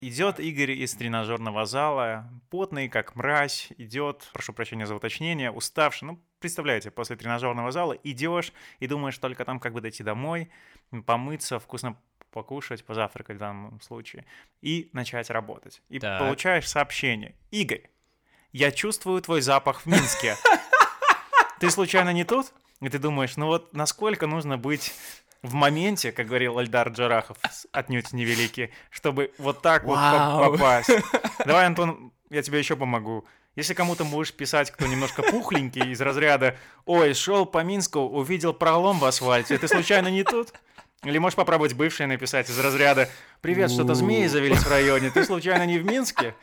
Идет Игорь из тренажерного зала, потный, как мразь, идет, прошу прощения за уточнение, уставший. Ну, представляете, после тренажерного зала идешь и думаешь только там, как бы дойти домой, помыться, вкусно покушать, позавтракать в данном случае, и начать работать. И Так. получаешь сообщение. Игорь, я чувствую твой запах в Минске. Ты случайно не тут? И ты думаешь, ну вот насколько нужно быть в моменте, как говорил Эльдар Джарахов, отнюдь невеликий, чтобы вот так вот Вау. попасть. Давай, Антон, я тебе еще помогу. Если кому-то будешь писать, кто немножко пухленький, из разряда «Ой, шел по Минску, увидел пролом в асфальте, ты случайно не тут?» Или можешь попробовать бывшее написать из разряда «Привет, что-то змеи завелись в районе, ты случайно не в Минске?»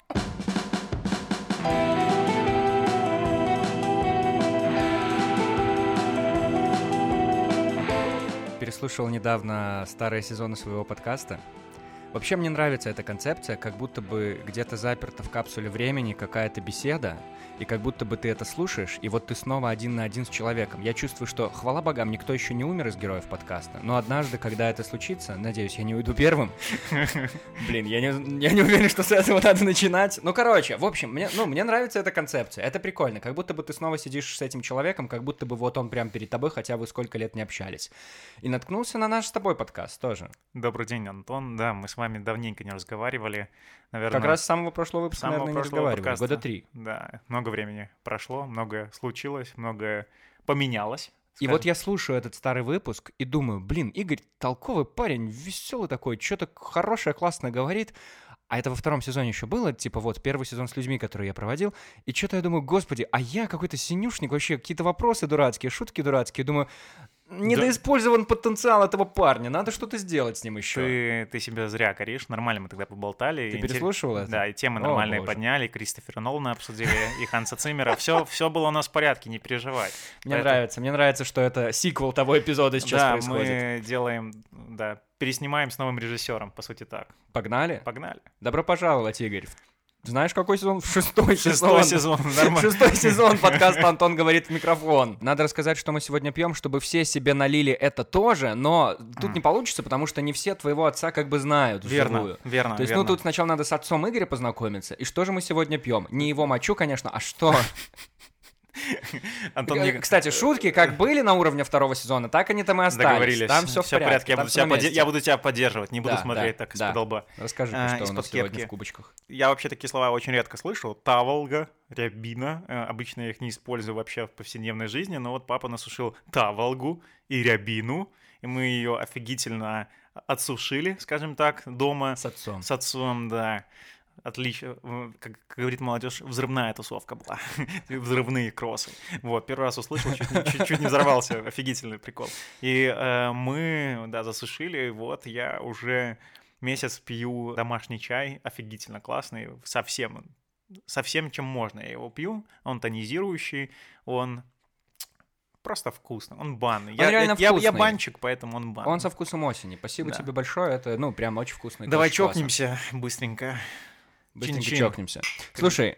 Переслушал недавно старые сезоны своего подкаста. Вообще мне нравится эта концепция, как будто бы где-то заперта в капсуле времени какая-то беседа, и как будто бы ты это слушаешь, и вот ты снова один на один с человеком. Я чувствую, что, хвала богам, никто еще не умер из героев подкаста, но однажды, когда это случится, надеюсь, я не уйду первым. Блин, я не уверен, что с этого надо начинать. Ну, короче, в общем, мне нравится эта концепция, это прикольно, как будто бы ты снова сидишь с этим человеком, как будто бы вот он прям перед тобой, хотя вы сколько лет не общались. И наткнулся на наш с тобой подкаст тоже. Добрый день, Антон. Да, мы с вами давненько не разговаривали. Наверное, Как раз с самого прошлого выпуска, самого наверное, не прошлого разговаривали. подкаста. Года 3. Да, много времени прошло, многое случилось, многое поменялось. И вот я слушаю этот старый выпуск и думаю, блин, Игорь толковый парень, веселый такой, что-то хорошее, классное говорит. А это во втором сезоне еще было, типа вот первый сезон с людьми, которые я проводил. И что-то я думаю, господи, а я какой-то синюшник, вообще какие-то вопросы дурацкие, шутки дурацкие. Думаю, недоиспользован потенциал этого парня, надо что-то сделать с ним еще. Ты себя зря коришь, нормально мы тогда поболтали. Ты переслушивал это? Да, и темы О, нормальные боже. подняли, Кристофера Нолана обсудили, и Ханса Циммера. Все было у нас в порядке, не переживай. Мне нравится, что это сиквел того эпизода сейчас Да, происходит. мы делаем, да, переснимаем с новым режиссером, по сути так. Погнали? Погнали. Добро пожаловать, Игорь. Знаешь, какой сезон? Шестой Шестой сезон, нормально. Шестой сезон подкаста «Антон говорит в микрофон». Надо рассказать, что мы сегодня пьем, чтобы все себе налили это тоже, но тут не получится, потому что не все твоего отца как бы знают вживую. Верно. То есть, тут сначала надо с отцом Игоря познакомиться. И что же мы сегодня пьем? Не его мочу, конечно, а что? Антон, Кстати, шутки как были на уровне второго сезона, так они там и остались. Договорились. Там все в порядке. Я буду тебя поддерживать, не буду смотреть так из-под лба. Расскажи, что у нас сегодня в кубочках. Я вообще такие слова очень редко слышу. Таволга, рябина. Обычно я их не использую вообще в повседневной жизни, но вот папа насушил таволгу и рябину, и мы ее офигительно отсушили, скажем так, дома. С отцом. С отцом, да. Отлично, как говорит молодежь, взрывная тусовка была, взрывные кроссы. Вот, первый раз услышал, чуть не взорвался, офигительный прикол. И мы, да, засушили, вот, я уже месяц пью домашний чай, офигительно классный, совсем чем можно я его пью, он тонизирующий, он просто вкусный, он банный. Я банчик, поэтому он банный. Он со вкусом осени, спасибо тебе большое, это, прям очень вкусный. Давай чокнемся быстренько. Быстренько чокнемся. Слушай,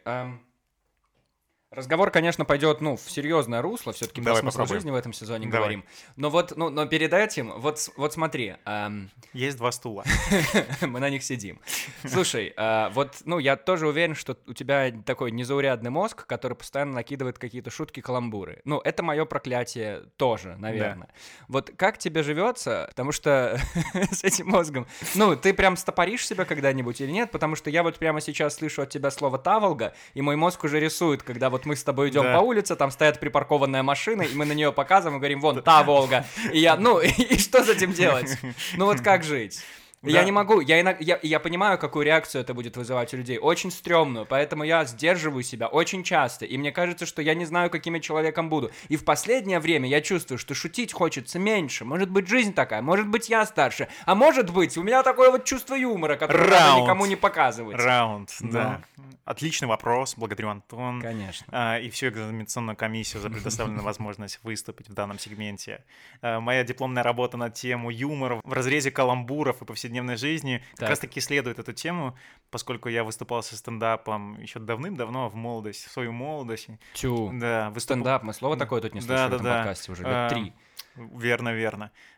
разговор, конечно, пойдет, в серьезное русло, все-таки про смысл жизни в этом сезоне говорим. Но но перед этим, вот смотри. Есть 2 стула. Мы на них сидим. Слушай, я тоже уверен, что у тебя такой незаурядный мозг, который постоянно накидывает какие-то шутки, каламбуры. Это мое проклятие тоже, наверное. Да. Вот как тебе живется, потому что с этим мозгом, ты прям стопоришь себя когда-нибудь или нет? Потому что я вот прямо сейчас слышу от тебя слово «таволга», и мой мозг уже рисует, когда вот мы с тобой идем по улице, там стоят припаркованная машина, и мы на нее показываем и говорим, вон, та Волга. И я, и что с этим делать? Вот как жить? Да. Я не могу, я понимаю, какую реакцию это будет вызывать у людей, очень стрёмную, поэтому я сдерживаю себя очень часто, и мне кажется, что я не знаю, каким я человеком буду. И в последнее время я чувствую, что шутить хочется меньше, может быть, жизнь такая, может быть, я старше, а может быть, у меня такое вот чувство юмора, которое надо никому не показывать. Да. Отличный вопрос, благодарю, Антон. Конечно. И всю экзаменационную комиссию за предоставленную возможность выступить в данном сегменте. Моя дипломная работа на тему юмора в разрезе каламбуров и повседневной жизни как раз-таки исследует эту тему, поскольку я выступал со стендапом еще давным-давно в свою молодость. Да, стендап, мы слово такое тут не слышали в этом подкасте уже лет 3. Верно.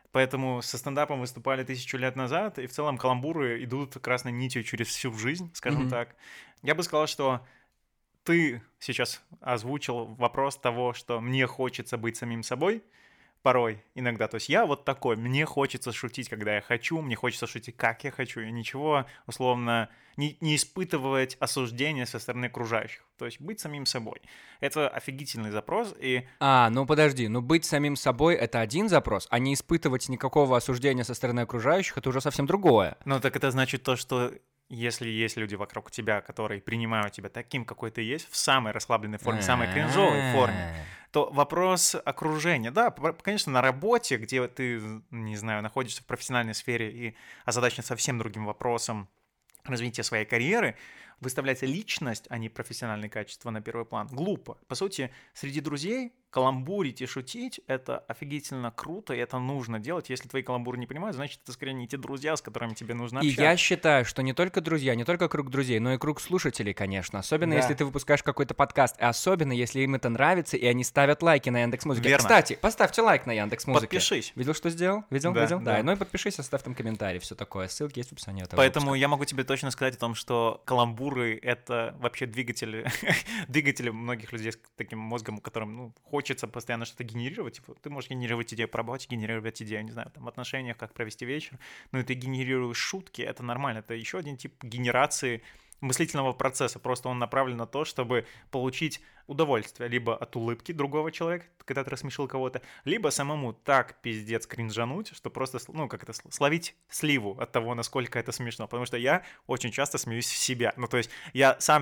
Поэтому со стендапом выступали 1000 лет назад, и в целом каламбуры идут красной нитью через всю жизнь, скажем так. Я бы сказал, что ты сейчас озвучил вопрос того, что мне хочется быть самим собой порой, иногда. То есть я вот такой, мне хочется шутить, когда я хочу, мне хочется шутить, как я хочу, и ничего, условно, не испытывать осуждения со стороны окружающих. То есть быть самим собой. Это офигительный запрос, и... Ну подожди, быть самим собой — это один запрос, а не испытывать никакого осуждения со стороны окружающих — это уже совсем другое. Ну так это значит то, что если есть люди вокруг тебя, которые принимают тебя таким, какой ты есть, в самой расслабленной форме, в самой кринжовой форме, то вопрос окружения. Да, конечно, на работе, где ты, не знаю, находишься в профессиональной сфере и озадачен совсем другим вопросом развития своей карьеры, выставлять личность, а не профессиональные качества на первый план, глупо. По сути, среди друзей каламбурить и шутить — это офигительно круто, и это нужно делать. Если твои каламбуры не понимают, значит, это скорее не те друзья, с которыми тебе нужно общаться. И я считаю, что не только друзья, не только круг друзей, но и круг слушателей, конечно. Особенно, если ты выпускаешь какой-то подкаст, и особенно, если им это нравится, и они ставят лайки на Яндекс.Музыке. Верно. Кстати, поставьте лайк на Яндекс.Музыке. Подпишись. Видел, что сделал? Видел? Да. Ну и подпишись, оставь там комментарий, все такое. Ссылки есть в описании этого Поэтому выпуска. я могу тебе точно сказать о том, что каламбуры — это вообще двигатели многих людей с таким мозгом, которым хочется постоянно что-то генерировать. Типа, ты можешь генерировать идею по работе, генерировать идею, не знаю, там, в отношениях, как провести вечер, но и ты генерируешь шутки, это нормально. Это еще один тип генерации мыслительного процесса. Просто он направлен на то, чтобы получить удовольствие либо от улыбки другого человека, когда ты рассмешил кого-то, либо самому так пиздец кринжануть, что просто, словить сливу от того, насколько это смешно. Потому что я очень часто смеюсь в себя. Ну, то есть я сам...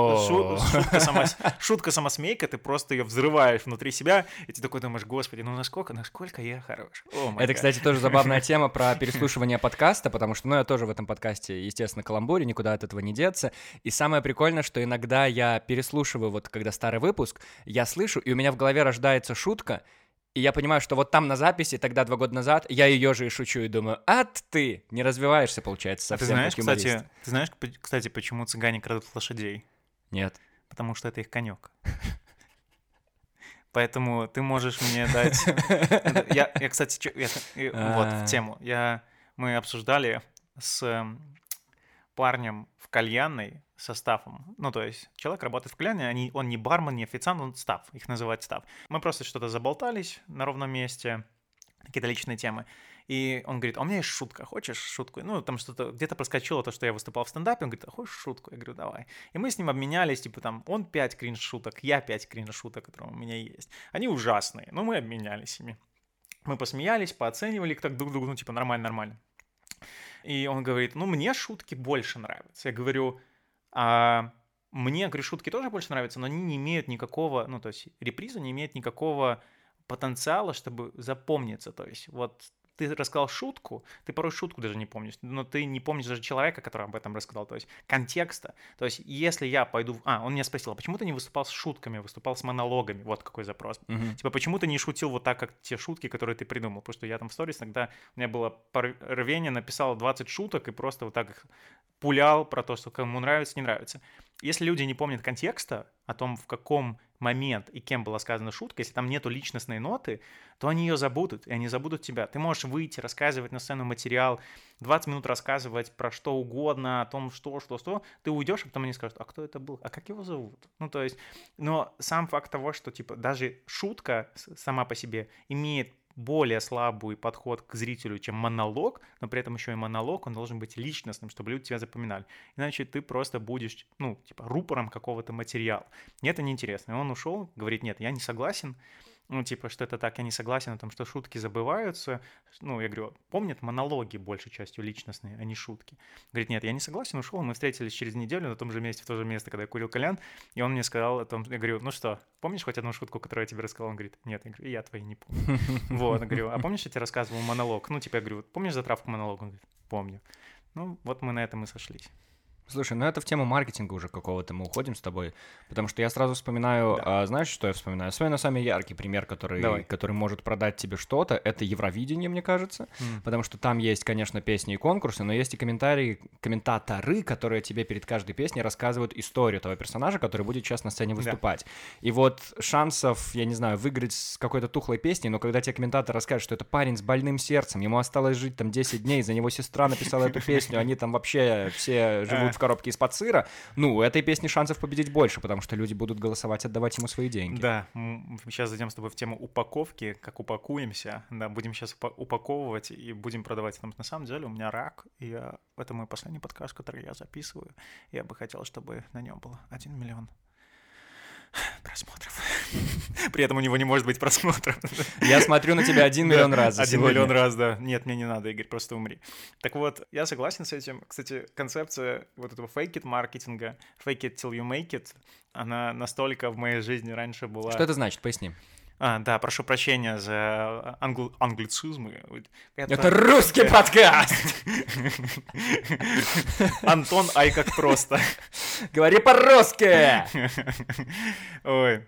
Шутка-самосмейка, ты просто ее взрываешь внутри себя, и ты такой думаешь, господи, насколько я хорош. Это, кстати, тоже забавная тема про переслушивание подкаста, потому что, я тоже в этом подкасте, естественно, каламбуре, никуда от этого не деться. И самое прикольное, что иногда я переслушиваю, вот когда старый выпуск, я слышу, и у меня в голове рождается шутка, и я понимаю, что вот там на записи, тогда 2 года назад, я ее же и шучу, и думаю, ты не развиваешься, получается, совсем как юморист. Ты знаешь, кстати, почему цыгане крадут лошадей? Нет. Потому что это их конек. Поэтому ты можешь мне дать... Я, кстати, вот в тему. Мы обсуждали с парнем в кальянной со стафом. Ну, то есть человек работает в кальяне, он не бармен, не официант, он стаф, их называют стаф. Мы просто что-то заболтались на ровном месте, какие-то личные темы. И он говорит, у меня есть шутка, хочешь шутку? Ну, там что-то, где-то проскочило то, что я выступал в стендапе, он говорит, хочешь шутку? Я говорю, давай. И мы с ним обменялись, типа там, он 5 кринж-шуток, я 5 кринж-шуток, которые у меня есть. Они ужасные, но мы обменялись ими. Мы посмеялись, пооценивали их так друг другу, типа нормально. И он говорит, мне шутки больше нравятся. Я говорю, мне, говорю, шутки тоже больше нравятся, но они не имеют никакого, то есть реприза не имеет никакого потенциала, чтобы запомниться. То есть вот ты рассказал шутку, ты порой шутку даже не помнишь, но ты не помнишь даже человека, который об этом рассказал, то есть контекста. То есть если я пойду... Он меня спросил, а почему ты не выступал с шутками, выступал с монологами? Вот какой запрос. Типа, почему ты не шутил вот так, как те шутки, которые ты придумал? Потому что я там в сторис иногда, у меня было рвение, написал 20 шуток и просто вот так их пулял про то, что кому нравится, не нравится. Если люди не помнят контекста о том, в каком момент и кем была сказана шутка, если там нету личностной ноты, то они ее забудут, и они забудут тебя. Ты можешь выйти, рассказывать на сцену материал, 20 минут рассказывать про что угодно, о том, что, ты уйдешь, а потом они скажут, а кто это был, а как его зовут? То есть, но сам факт того, что, типа, даже шутка сама по себе имеет более слабый подход к зрителю, чем монолог, но при этом еще и монолог, он должен быть личностным, чтобы люди тебя запоминали. Иначе ты просто будешь, рупором какого-то материала. Мне это неинтересно. И он ушел, говорит, нет, я не согласен, что это так, я не согласен о том, что шутки забываются. Я говорю, помнят монологи большей частью личностные, а не шутки. Говорит, нет, я не согласен, ушел. Мы встретились через неделю на том же месте, в то же место, когда я курил кальян, и он мне сказал о том, я говорю, помнишь хоть одну шутку, которую я тебе рассказал? Он говорит, нет, я говорю, я твои не помню. Вот, я говорю, а помнишь, я тебе рассказывал монолог? Я говорю, помнишь затравку монолога? Он говорит, помню. Вот мы на этом и сошлись. Слушай, ну это в тему маркетинга уже какого-то мы уходим с тобой, потому что я сразу вспоминаю, знаешь, что я вспоминаю? Я вспоминаю самый яркий пример, который может продать тебе что-то, это Евровидение, мне кажется, потому что там есть, конечно, песни и конкурсы, но есть и комментаторы, которые тебе перед каждой песней рассказывают историю того персонажа, который будет сейчас на сцене выступать. И вот шансов, я не знаю, выиграть с какой-то тухлой песней, но когда тебе комментатор расскажет, что это парень с больным сердцем, ему осталось жить там 10 дней, за него сестра написала эту песню, они там вообще все живут в коробке из-под сыра, ну, у этой песни шансов победить больше, потому что люди будут голосовать, отдавать ему свои деньги. Да, мы сейчас зайдем с тобой в тему упаковки, как упакуемся, да, будем сейчас упаковывать и будем продавать. Потому что на самом деле у меня рак, и это мой последний подкаст, который я записываю. Я бы хотел, чтобы на нем было 1 миллион просмотров. При этом у него не может быть просмотров. Я смотрю на тебя 1 миллион раз за 1 миллион раз, да. Нет, мне не надо, Игорь, просто умри. Так вот, я согласен с этим. Кстати, концепция вот этого fake-it-маркетинга, fake it till you make it, она настолько в моей жизни раньше была... Что это значит? Поясни. Да, прошу прощения за англицизмы. Это русский подкаст! Антон, ай, как просто. Говори по-русски! Ой.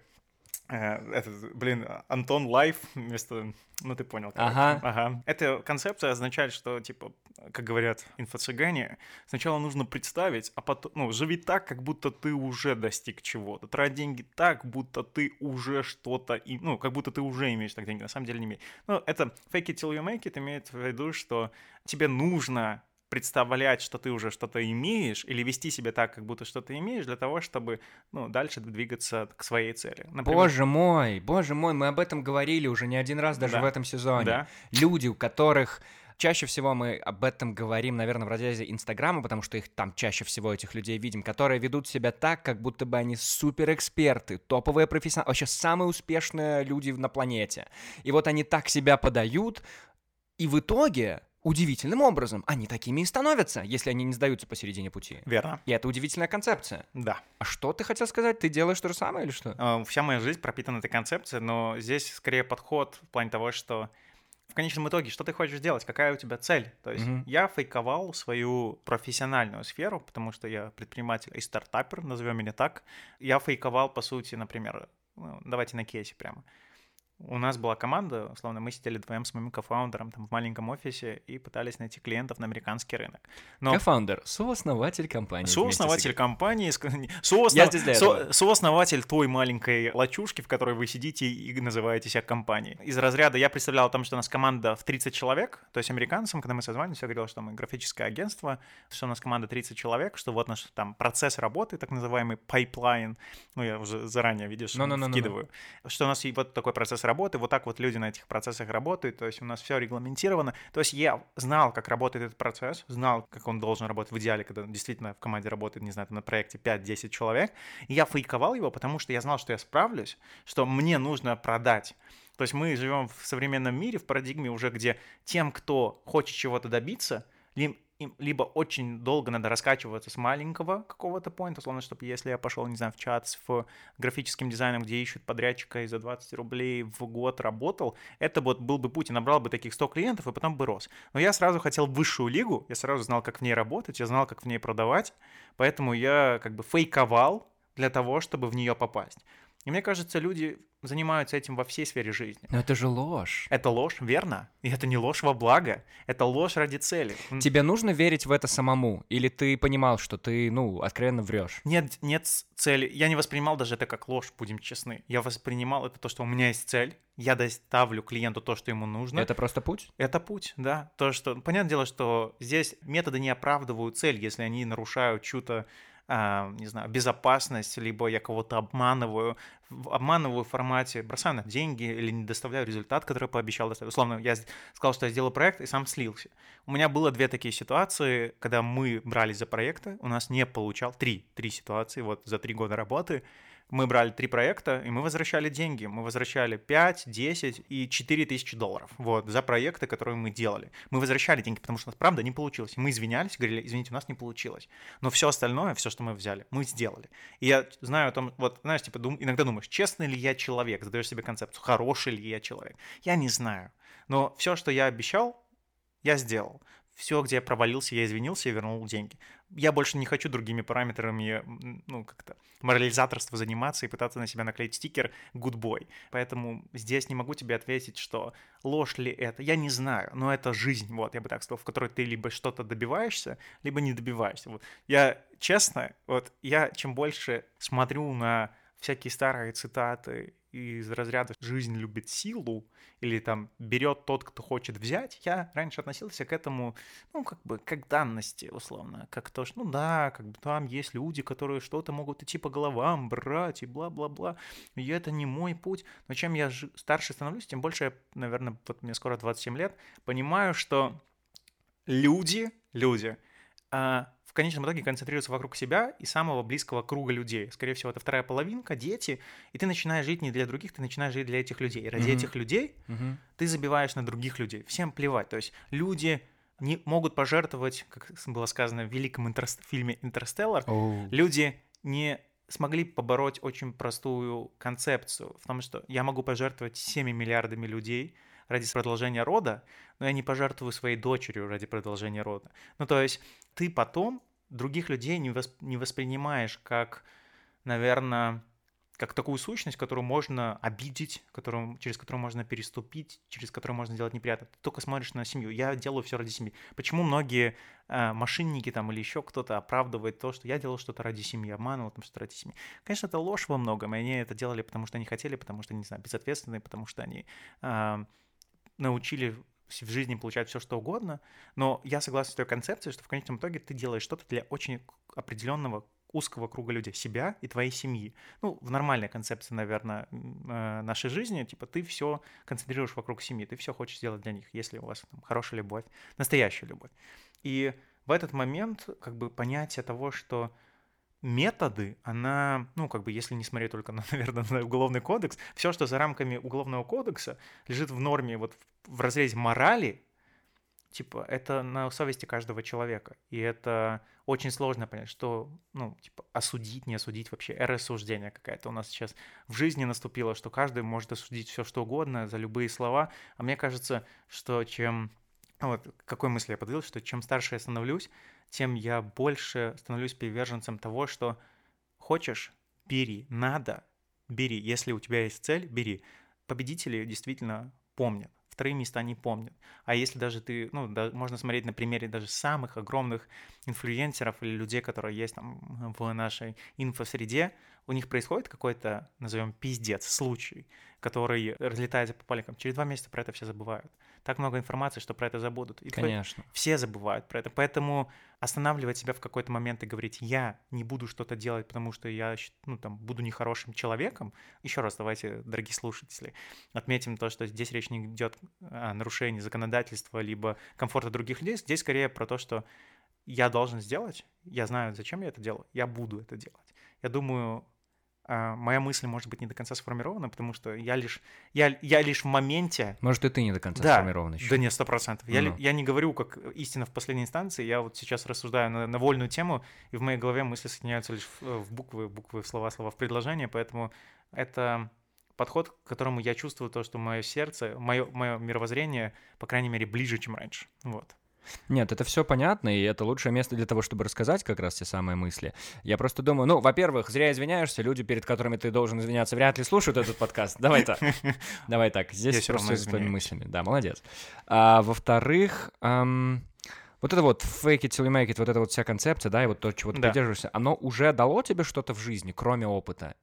Антон Лайф вместо... Ну, ты понял. Ага. Эта концепция означает, что, типа, как говорят инфо-цыгане, сначала нужно представить, а потом, живи так, как будто ты уже достиг чего-то. Трать деньги так, будто ты уже что-то, как будто ты уже имеешь так деньги. На самом деле не имеешь. Это fake it till you make it имеет в виду, что тебе нужно представлять, что ты уже что-то имеешь, или вести себя так, как будто что-то имеешь, для того, чтобы, дальше двигаться к своей цели. Например... Боже мой, мы об этом говорили уже не один раз даже в этом сезоне. Да. Люди, у которых... Чаще всего мы об этом говорим, наверное, в разрезе Инстаграма, потому что их там чаще всего, этих людей, видим, которые ведут себя так, как будто бы они суперэксперты, топовые профессионалы, вообще самые успешные люди на планете. И вот они так себя подают, и в итоге... Удивительным образом они такими и становятся, если они не сдаются посередине пути. Верно. И это удивительная концепция. Да. А что ты хотел сказать? Ты делаешь то же самое или что? Вся моя жизнь пропитана этой концепцией, но здесь скорее подход в плане того, что в конечном итоге, что ты хочешь делать, какая у тебя цель? То есть я фейковал свою профессиональную сферу, потому что я предприниматель и стартапер, назовем меня так. Я фейковал, по сути, например, давайте на кейсе прямо. У нас была команда, условно, мы сидели вдвоем с моим кофаундером там в маленьком офисе и пытались найти клиентов на американский рынок. Кофаундер, сооснователь компании. Сооснователь компании, сооснователь той маленькой лачушки, в которой вы сидите и называете себя компанией. Из разряда я представлял о том, что у нас команда в 30 человек, то есть американцам, когда мы созванивались, я говорил, что мы графическое агентство, что у нас команда 30 человек, что вот наш там процесс работы, так называемый пайплайн, я уже заранее, видишь, вкидываю, что у нас вот такой процесс работы, вот так вот люди на этих процессах работают, то есть у нас все регламентировано, то есть я знал, как работает этот процесс, знал, как он должен работать в идеале, когда действительно в команде работает, не знаю, на проекте 5-10 человек, и я фейковал его, потому что я знал, что я справлюсь, что мне нужно продать. То есть мы живем в современном мире, в парадигме уже, где тем, кто хочет чего-то добиться, либо очень долго надо раскачиваться с маленького какого-то поинта, условно, чтобы если я пошел, не знаю, в чат с графическим дизайном, где ищут подрядчика и за 20 рублей в год работал, это вот был бы путь и набрал бы таких 100 клиентов, и потом бы рос. Но я сразу хотел высшую лигу, я сразу знал, как в ней работать, я знал, как в ней продавать, поэтому я как бы фейковал для того, чтобы в нее попасть. И мне кажется, люди занимаются этим во всей сфере жизни. Но это же ложь. Это ложь, верно. И это не ложь во благо. Это ложь ради цели. Тебе нужно верить в это самому? Или ты понимал, что ты, откровенно врешь? Нет цели. Я не воспринимал даже это как ложь, будем честны. Я воспринимал это то, что у меня есть цель. Я доставлю клиенту то, что ему нужно. Это просто путь? Это путь, да. Понятное дело, что здесь методы не оправдывают цель, если они нарушают чью-то не знаю, безопасность, либо я кого-то обманываю в формате, бросаю на деньги или не доставляю результат, который пообещал доставить. Условно, я сказал, что я сделаю проект и сам слился. У меня было 2 такие ситуации, когда мы брались за проекты, у нас не получал 3 ситуации, вот за 3 года работы. Мы брали 3 проекта, и мы возвращали деньги. Мы возвращали 5, 10 и 4 тысячи долларов вот, за проекты, которые мы делали. Мы возвращали деньги, потому что у нас, правда, не получилось. Мы извинялись, говорили, извините, у нас не получилось. Но все остальное, все, что мы взяли, мы сделали. И я знаю о том, вот, знаешь, типа, иногда думаешь, честный ли я человек, задаешь себе концепцию, хороший ли я человек. Я не знаю. Но все, что я обещал, я сделал. Все, где я провалился, я извинился и вернул деньги. я больше не хочу другими параметрами, ну, как-то морализаторство заниматься и пытаться на себя наклеить стикер «good boy». Поэтому здесь не могу тебе ответить, что ложь ли это. Я не знаю, но это жизнь, вот, я бы так сказал, в которой ты либо что-то добиваешься, либо не добиваешься. Вот. Я, честно, вот, я чем больше смотрю на всякие старые цитаты из разряда «жизнь любит силу» или там «берет тот, кто хочет взять», я раньше относился к этому, ну, как бы, как данности, условно, как то, что, ну да, как бы там есть люди, которые что-то могут идти по головам, брать и бла-бла-бла, и это не мой путь. Но чем я старше становлюсь, тем больше я, наверное, вот мне скоро 27 лет, понимаю, что люди, в конечном итоге концентрируются вокруг себя и самого близкого круга людей. Скорее всего, это вторая половинка, дети, и ты начинаешь жить не для других, ты начинаешь жить для этих людей. И ради этих людей ты забиваешь на других людей. Всем плевать. То есть люди не могут пожертвовать, как было сказано в великом фильме «Интерстеллар», люди не смогли побороть очень простую концепцию в том, что я могу пожертвовать 7 миллиардами людей ради продолжения рода, но я не пожертвую своей дочерью ради продолжения рода. Ну, то есть ты потом других людей не воспринимаешь как, наверное, как такую сущность, которую можно обидеть, через которую можно переступить, через которую можно сделать неприятно. Ты только смотришь на семью. Я делаю все ради семьи. Почему многие мошенники там или еще кто-то оправдывает то, что я делал что-то ради семьи, обманывал там что-то ради семьи? Конечно, это ложь во многом, и они это делали, потому что они хотели, потому что, не знаю, безответственные, потому что они научили в жизни получать все, что угодно, но я согласен с той концепцией, что в конечном итоге ты делаешь что-то для очень определенного узкого круга людей, себя и твоей семьи. Ну, в нормальной концепции, наверное, нашей жизни, типа ты все концентрируешь вокруг семьи, ты все хочешь сделать для них, если у вас там хорошая любовь, настоящая любовь. И в этот момент как бы понятие того, что методы, она, ну, как бы, если не смотреть только, наверное, на Уголовный кодекс, все, что за рамками Уголовного кодекса лежит в норме, вот в разрезе морали, типа, это на совести каждого человека. И это очень сложно понять, что, ну, типа, осудить, не осудить вообще. Эра осуждения какая-то у нас сейчас в жизни наступила, что каждый может осудить все, что угодно за любые слова. А мне кажется, что чем... Вот какой мысли я подвел, что чем старше я становлюсь, тем я больше становлюсь приверженцем того, что хочешь — бери, надо — бери. Если у тебя есть цель — бери. Победители действительно помнят. Вторые места не помнят. А если даже ты, ну, можно смотреть на примере даже самых огромных инфлюенсеров или людей, которые есть там в нашей инфосреде, у них происходит какой-то, назовем, пиздец, случай, который разлетается по пабликам. Через 2 месяца про это все забывают. Так много информации, что про это забудут. И конечно. Все забывают про это. Поэтому останавливать себя в какой-то момент и говорить: я не буду что-то делать, потому что я, ну, там, буду нехорошим человеком. Еще раз давайте, дорогие слушатели, отметим то, что здесь речь не идет о нарушении законодательства либо комфорта других людей. Здесь скорее про то, что я должен сделать, я знаю, зачем я это делаю, я буду это делать. Я думаю, моя мысль, может быть, не до конца сформирована, потому что я лишь в моменте... Может, и ты не до конца сформирован еще. Да нет, 100%. Я не говорю как истина в последней инстанции, я вот сейчас рассуждаю на вольную тему, и в моей голове мысли соединяются лишь в буквы, в слова в предложения, поэтому это подход, к которому я чувствую то, что мое сердце, мое мировоззрение, по крайней мере, ближе, чем раньше. Вот. Нет, это все понятно, и это лучшее место для того, чтобы рассказать как раз те самые мысли. Я просто думаю, ну, во-первых, зря извиняешься, люди, перед которыми ты должен извиняться, вряд ли слушают этот подкаст. Давай так. Давай так. Здесь просто с твоими мыслями. Да, молодец. Во-вторых, вот это вот fake it till you make it, вот эта вот вся концепция, да, и вот то, чего ты придерживаешься, оно уже дало тебе что-то в жизни, кроме опыта?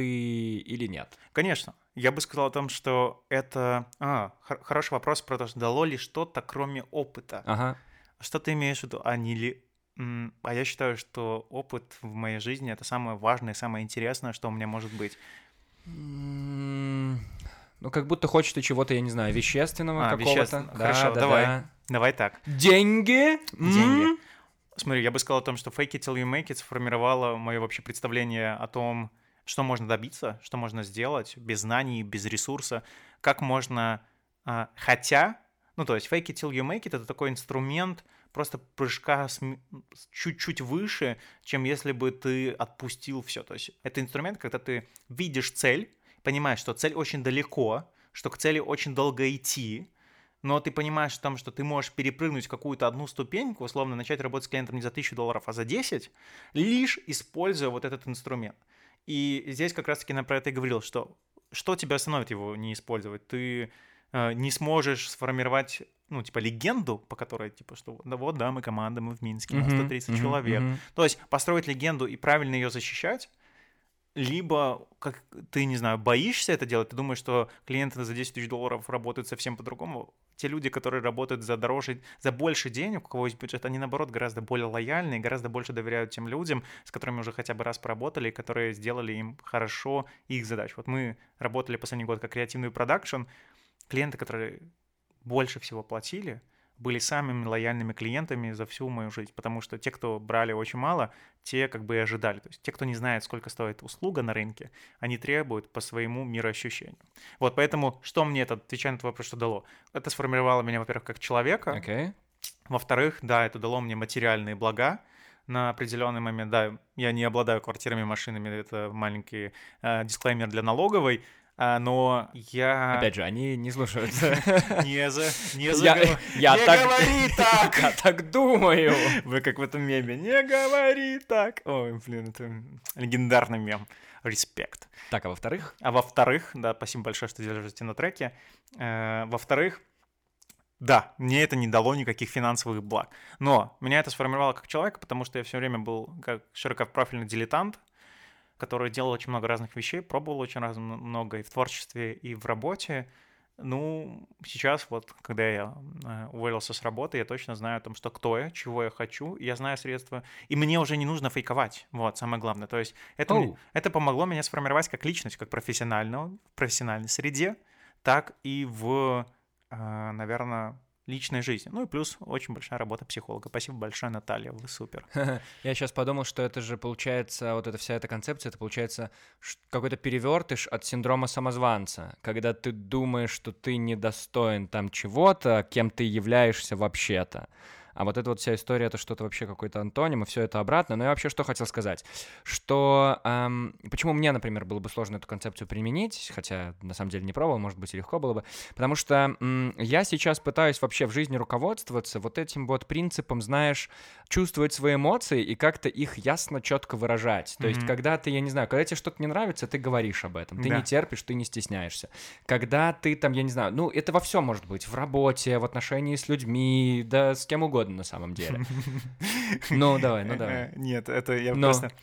Или нет? Конечно. Я бы сказал о том, что это... хороший вопрос про то, что дало ли что-то, кроме опыта. Ага. Что ты имеешь в виду? А я считаю, что опыт в моей жизни — это самое важное, самое интересное, что у меня может быть. Ну, как будто хочешь ты чего-то, я не знаю, вещественного какого-то. Хорошо, давай так. Деньги. Смотри, я бы сказал о том, что fake it till you make it сформировало мое вообще представление о том, что можно добиться, что можно сделать без знаний, без ресурса, как можно... Ну, то есть fake it till you make it — это такой инструмент просто прыжка чуть-чуть выше, чем если бы ты отпустил все. То есть это инструмент, когда ты видишь цель, понимаешь, что цель очень далеко, что к цели очень долго идти, но ты понимаешь в том, что ты можешь перепрыгнуть какую-то одну ступеньку, условно начать работать с клиентом не за $1000, а за 10, лишь используя вот этот инструмент. И здесь как раз-таки я про это и говорил, что тебя остановит его не использовать? Ты не сможешь сформировать, ну, типа, легенду, по которой, типа, что да вот, да, мы команда, мы в Минске, у нас 130 человек. То есть построить легенду и правильно ее защищать, либо, как ты, не знаю, боишься это делать, ты думаешь, что клиенты за $10 000 работают совсем по-другому. Те люди, которые работают за больше денег, у кого есть бюджет, они, наоборот, гораздо более лояльны и гораздо больше доверяют тем людям, с которыми уже хотя бы раз поработали, и которые сделали им хорошо их задач. Вот мы работали последний год как креативный продакшн, клиенты, которые больше всего платили, были самыми лояльными клиентами за всю мою жизнь, потому что те, кто брали очень мало, те как бы и ожидали. То есть те, кто не знает, сколько стоит услуга на рынке, они требуют по своему мироощущению. Вот поэтому, что мне это, отвечая на твой вопрос, что дало? Это сформировало меня, во-первых, как человека. Okay. Во-вторых, да, это дало мне материальные блага. На определенный момент, да, я не обладаю квартирами, машинами, это маленький дисклеймер для налоговой, но я... Опять же, они не слушаются. Не говори так! Я так думаю! Вы как в этом меме. Не говори так! Ой, блин, это легендарный мем. Респект. Так, а во-вторых? А во-вторых, да, спасибо большое, что держите на треке. Во-вторых, да, мне это не дало никаких финансовых благ. Но меня это сформировало как человека, потому что я все время был как широкопрофильный дилетант, который делал очень много разных вещей, пробовал очень много и в творчестве, и в работе. Ну, сейчас вот, когда я уволился с работы, я точно знаю о том, что кто я, чего я хочу, я знаю средства, и мне уже не нужно фейковать, вот, самое главное. То есть это помогло меня сформировать как личность, как в профессиональной среде, так и в, наверное, личной жизни. Ну и плюс очень большая работа психолога. Спасибо большое, Наталья, вы супер. Я сейчас подумал, что это же получается, вот эта вся эта концепция, это получается какой-то перевертыш от синдрома самозванца, когда ты думаешь, что ты недостоин там чего-то, кем ты являешься вообще-то. А вот эта вот вся история, это что-то вообще какой-то антоним, и все это обратно. Но я вообще что хотел сказать, что почему мне, например, было бы сложно эту концепцию применить, хотя на самом деле не пробовал, может быть, и легко было бы, потому что я сейчас пытаюсь вообще в жизни руководствоваться вот этим вот принципом, знаешь, чувствовать свои эмоции и как-то их ясно, четко выражать. То есть, когда ты, я не знаю, когда тебе что-то не нравится, ты говоришь об этом, ты не терпишь, ты не стесняешься. Когда ты там, я не знаю, ну, это во всем может быть, в работе, в отношении с людьми, да с кем угодно на самом деле. Ну, давай. Нет, это я просто...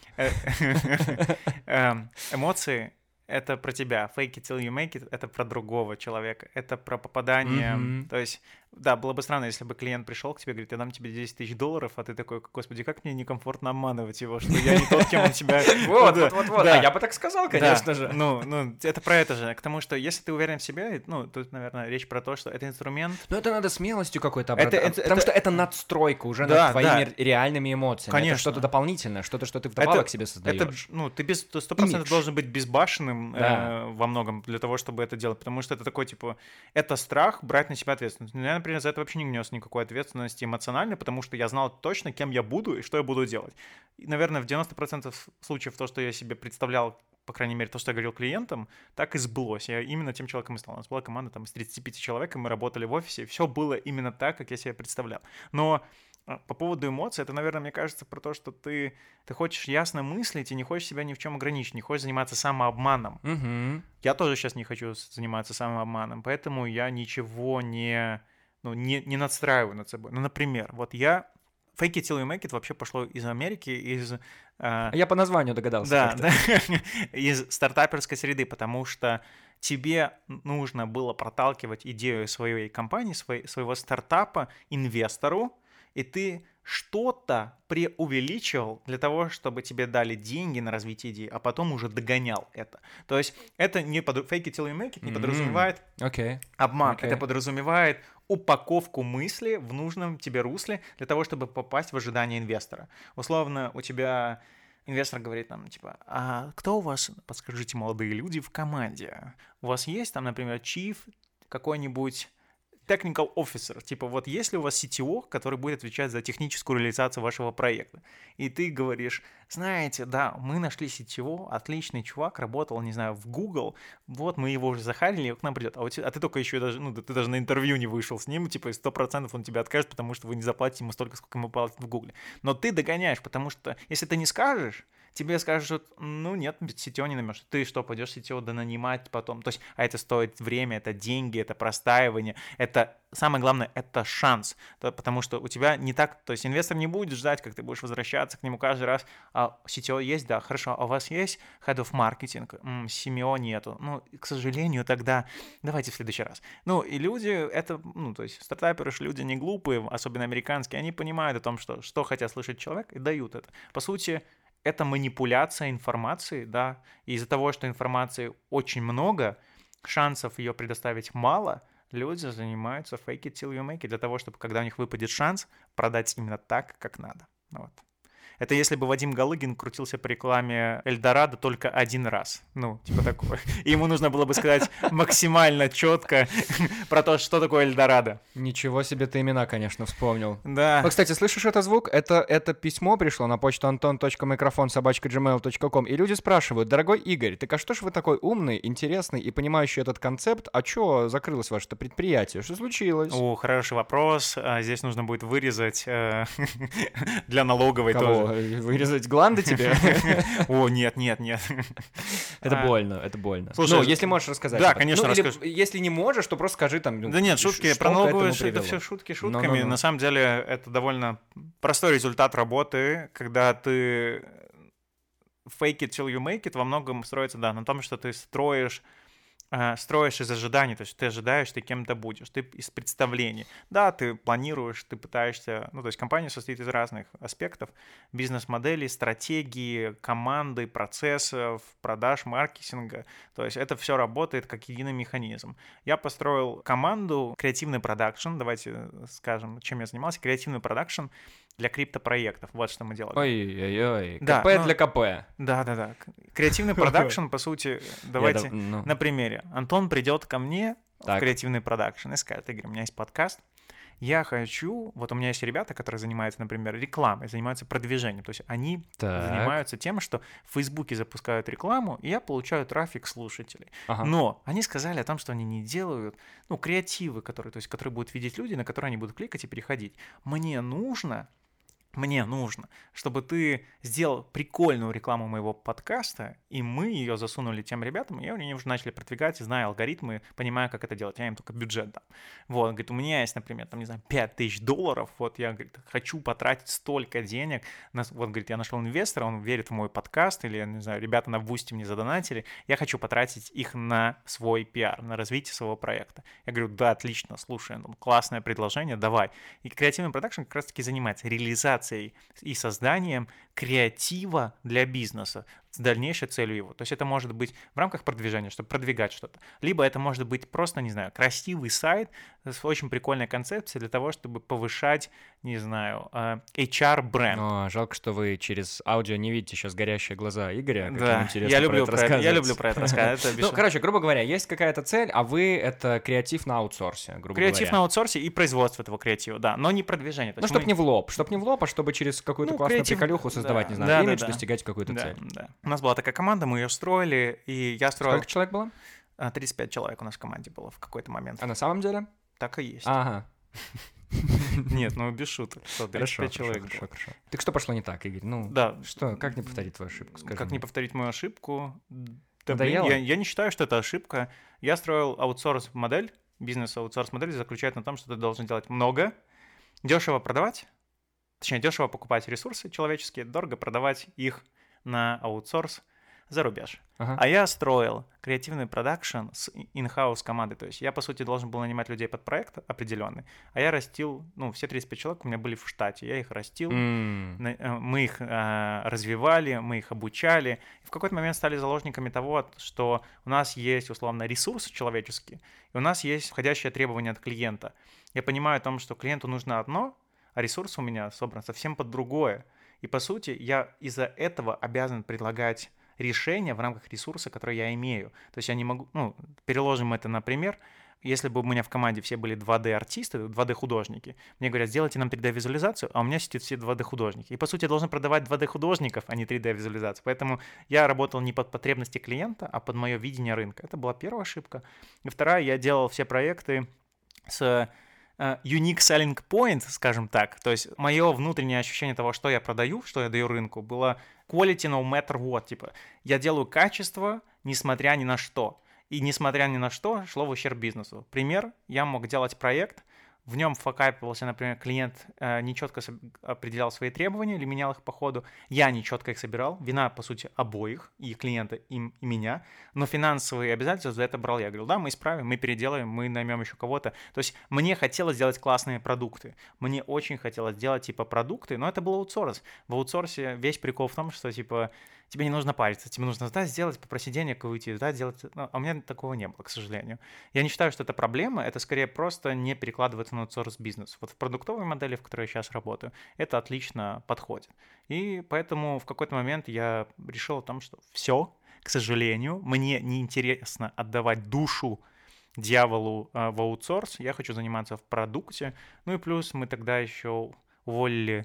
Эмоции — это про тебя. Fake it till you make it — это про другого человека. Это про попадание... То есть, да, было бы странно, если бы клиент пришел к тебе и говорит, я дам тебе $10 000, а ты такой, господи, как мне некомфортно обманывать его, что я не тот, кем он тебя... Вот. А я бы так сказал, конечно же. Ну, это про это же. К тому, что если ты уверен в себе, ну, тут, наверное, речь про то, что это инструмент... Ну, это надо смелостью какой-то обратно. Потому что это надстройка уже над твоими реальными эмоциями. Конечно. Это что-то дополнительное, что-то, что ты вдобавок к себе создаешь. Ну, ты 100% должен быть безбашенным во многом для того, чтобы это делать, потому что это такой, типа, это страх брать на себя ответственность. Я, например, за это вообще не нес никакой ответственности эмоциональной, потому что я знал точно, кем я буду и что я буду делать. И, наверное, в 90% случаев то, что я себе представлял, по крайней мере, то, что я говорил клиентам, так и сбылось. Я именно тем человеком и стал. У нас была команда там из 35 человек, и мы работали в офисе, и все было именно так, как я себе представлял. Но по поводу эмоций, это, наверное, мне кажется, про то, что ты хочешь ясно мыслить и не хочешь себя ни в чем ограничить, не хочешь заниматься самообманом. Я тоже сейчас не хочу заниматься самообманом, поэтому я ничего не надстраиваю над собой. Ну, например, вот я... Fake it till you make it вообще пошло из Америки, из... Я по названию догадался. Да, из стартаперской среды, потому что тебе нужно было проталкивать идею своей компании, своего стартапа инвестору, и ты что-то преувеличивал для того, чтобы тебе дали деньги на развитие идеи, а потом уже догонял это. То есть это не fake it till you make it не подразумевает обман, это подразумевает упаковку мысли в нужном тебе русле для того, чтобы попасть в ожидание инвестора. Условно, у тебя инвестор говорит нам, типа, а кто у вас, подскажите, молодые люди в команде? У вас есть там, например, чиф какой-нибудь technical officer, типа вот если у вас CTO, который будет отвечать за техническую реализацию вашего проекта, и ты говоришь, знаете, да, мы нашли CTO, отличный чувак, работал, не знаю, в Google, вот мы его уже захарили, к нам придет, а ты только еще даже, ну, ты даже на интервью не вышел с ним, типа 100% он тебя откажет, потому что вы не заплатите ему столько, сколько ему платят в Google. Но ты догоняешь, потому что если ты не скажешь, тебе скажут, ну нет, CTO не наймешь. Ты что, пойдешь CTO донанимать потом? То есть, а это стоит время, это деньги, это простаивание, это, самое главное, это шанс. Потому что у тебя не так, то есть инвестор не будет ждать, как ты будешь возвращаться к нему каждый раз. А CTO есть, да, хорошо, а у вас есть Head of Marketing? CMO нету. Ну, к сожалению, тогда давайте в следующий раз. Ну, и люди, это, ну, то есть стартаперы, люди не глупые, особенно американские, они понимают о том, что хотят слышать человек, и дают это. По сути, это манипуляция информацией, да, и из-за того, что информации очень много, шансов ее предоставить мало, люди занимаются fake it till you make it для того, чтобы, когда у них выпадет шанс, продать именно так, как надо. Вот. Это если бы Вадим Галыгин крутился по рекламе Эльдорадо только один раз. Ну, типа такое. И ему нужно было бы сказать максимально четко про то, что такое Эльдорадо. Ничего себе ты имена, конечно, вспомнил. Да. Ну, кстати, слышишь этот звук? Это письмо пришло на почту anton.microphone@gmail.com, и люди спрашивают: дорогой Игорь, так а что ж вы такой умный, интересный и понимающий этот концепт, а чё закрылось ваше-то предприятие? Что случилось? О, хороший вопрос. Здесь нужно будет вырезать для налоговой Кого? тоже. Вырезать гланды тебе? О, нет. Это больно, это больно. Слушай, ну, если можешь рассказать. Да, конечно, или расскажу. если не можешь, то просто скажи там. Да нет, шутки что про к налоговую, этому это привело. все шутки шутками. На самом деле это довольно простой результат работы, когда ты fake it till you make it во многом строится, да, на том, что ты строишь из ожиданий, то есть ты ожидаешь, ты кем-то будешь, ты из представлений. Да, ты планируешь, ты пытаешься, ну, то есть компания состоит из разных аспектов, бизнес-моделей, стратегии, команды, процессов, продаж, маркетинга, то есть это все работает как единый механизм. Я построил команду креативный продакшн, давайте скажем, чем я занимался, креативный продакшн для криптопроектов, вот что мы делали. Ой-ой-ой, Да, КП для КП. Да. Креативный продакшн, по сути, давайте на примере. Антон придет ко мне в креативный продакшн и скажет: Игорь, у меня есть подкаст, я хочу... Вот у меня есть ребята, которые занимаются, например, рекламой, занимаются продвижением. То есть они занимаются тем, что в Фейсбуке запускают рекламу, и я получаю трафик слушателей. Ага. Но они сказали о том, что они не делают, ну, креативы, которые будут видеть люди, на которые они будут кликать и переходить. Мне нужно, чтобы ты сделал прикольную рекламу моего подкаста, и мы ее засунули тем ребятам, и они уже начали продвигать, зная алгоритмы, понимая, как это делать. Я им только бюджет дам. Вот, говорит, у меня есть, например, там, не знаю, $5000, вот я, говорит, хочу потратить столько денег. Вот, говорит, я нашел инвестора, он верит в мой подкаст, или, не знаю, ребята на Boosty мне задонатили, я хочу потратить их на свой пиар, на развитие своего проекта. Я говорю, да, отлично, слушай, классное предложение, давай. И креативный продакшн как раз-таки занимается реализацией и созданием креатива для бизнеса с дальнейшей целью его. То есть это может быть в рамках продвижения, чтобы продвигать что-то. Либо это может быть просто, не знаю, красивый сайт с очень прикольной концепцией для того, чтобы повышать, не знаю, HR-бренд. Жалко, что вы через аудио не видите сейчас горящие глаза Игоря. Да, я люблю про это рассказывать. Ну, короче, грубо говоря, есть какая-то цель, а вы — это креатив на аутсорсе, грубо говоря. Креатив на аутсорсе и производство этого креатива, да, но не продвижение. Ну, чтобы не в лоб, а чтобы через какую-то классную приколюху создавать, не знаю, имидж, достигать какую-то цель. Да. У нас была такая команда, мы ее строили, и я строил... Сколько человек было? 35 человек у нас в команде было в какой-то момент. А на самом деле? Так и есть. Ага. Нет, ну без шуток. 35 человек. Хорошо. Так что пошло не так, Игорь? Ну, да. Что, как не повторить твою ошибку? Скажи как мне. не повторить мою ошибку? Да, блин, я не считаю, что это ошибка. Я строил аутсорс-модель, бизнес-аутсорс-модель заключается на том, что ты должен делать много, дешево продавать, точнее, дешево покупать ресурсы человеческие, дорого продавать их на аутсорс за рубеж. Ага. А я строил креативный продакшн с in-house командой. То есть я, по сути, должен был нанимать людей под проект определенный, а я растил, ну, все 35 человек у меня были в штате, я их растил, мы их развивали, мы их обучали. И в какой-то момент стали заложниками того, что у нас есть, условно, ресурс человеческий, и у нас есть входящее требование от клиента. Я понимаю о том, что клиенту нужно одно, а ресурс у меня собран совсем под другое. И, по сути, я из-за этого обязан предлагать решения в рамках ресурса, который я имею. То есть я не могу, ну, переложим это на пример. если бы у меня в команде все были 2D-артисты, 2D-художники, мне говорят, сделайте нам 3D-визуализацию, а у меня сидят все 2D-художники. И, по сути, я должен продавать 2D-художников, а не 3D-визуализацию. Поэтому я работал не под потребности клиента, а под мое видение рынка. Это была первая ошибка. И вторая, я делал все проекты с unique selling point, скажем так. То есть мое внутреннее ощущение того, что я продаю, что я даю рынку, было quality no matter what. Типа, я делаю качество, несмотря ни на что. И несмотря ни на что, шло в ущерб бизнесу. Пример, я мог делать проект, в нем факапился, например, клиент нечетко определял свои требования или менял их по ходу, я нечетко их собирал, вина, по сути, обоих, и клиента, и меня, но финансовые обязательства за это брал я. Говорил, да, мы исправим, мы переделаем, мы наймем еще кого-то. То есть мне хотелось сделать классные продукты, мне очень хотелось делать, типа, продукты, но это был аутсорс. В аутсорсе весь прикол в том, что, типа, тебе не нужно париться, тебе нужно, да, сделать, попросить денег и уйти, да, сделать, ну, а у меня такого не было, к сожалению. Я не считаю, что это проблема, это скорее просто не перекладывается на аутсорс-бизнес. Вот в продуктовой модели, в которой я сейчас работаю, это отлично подходит. И поэтому в какой-то момент я решил о том, что все, к сожалению, мне неинтересно отдавать душу дьяволу в аутсорс, я хочу заниматься в продукте. Ну и плюс мы тогда еще уволили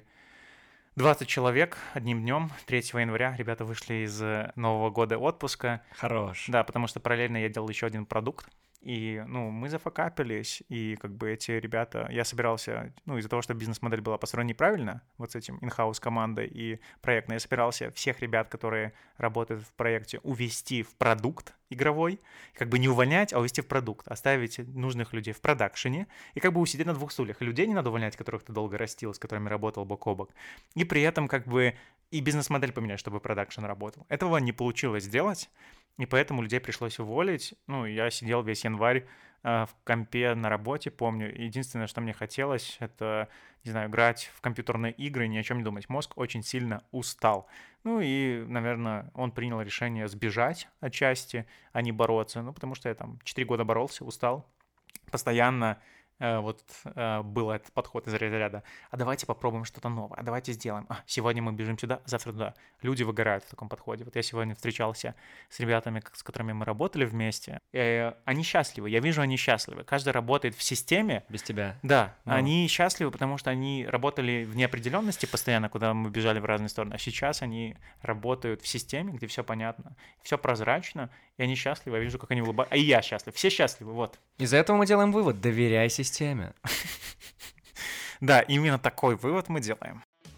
20 человек одним днем, 3 января. Ребята вышли из Нового года отпуска. Хорош. Да, потому что параллельно я делал еще один продукт. И, ну, мы зафакапились, и как бы эти ребята... Я собирался, ну, из-за того, что бизнес-модель была построена неправильно, вот с этим in-house командой и проектной, я собирался всех ребят, которые работают в проекте, увести в продукт игровой, как бы не увольнять, а увести в продукт, оставить нужных людей в продакшене, и как бы усидеть на 2 стульях. Людей не надо увольнять, которых ты долго растил, с которыми работал бок о бок. И при этом как бы и бизнес-модель поменять, чтобы продакшн работал. Этого не получилось сделать, и поэтому людей пришлось уволить. Ну, я сидел весь январь в компе на работе, помню. Единственное, что мне хотелось, это, не знаю, играть в компьютерные игры, ни о чем не думать. Мозг очень сильно устал. Ну и, наверное, он принял решение сбежать отчасти, а не бороться. Ну, потому что я там 4 года боролся, устал. Постоянно был этот подход из разряда, а давайте попробуем что-то новое, а давайте сделаем, сегодня мы бежим сюда, завтра туда. Люди выгорают в таком подходе. Вот я сегодня встречался с ребятами, с которыми мы работали вместе, и они счастливы, я вижу, они счастливы. Каждый работает в системе. Без тебя. Да, они счастливы, потому что они работали в неопределенности постоянно, куда мы бежали в разные стороны, а сейчас они работают в системе, где все понятно, все прозрачно, и они счастливы, я вижу, как они улыбаются, и я счастлив, все счастливы, вот. Из-за этого мы делаем вывод: доверяй системе. Да, именно такой вывод мы делаем.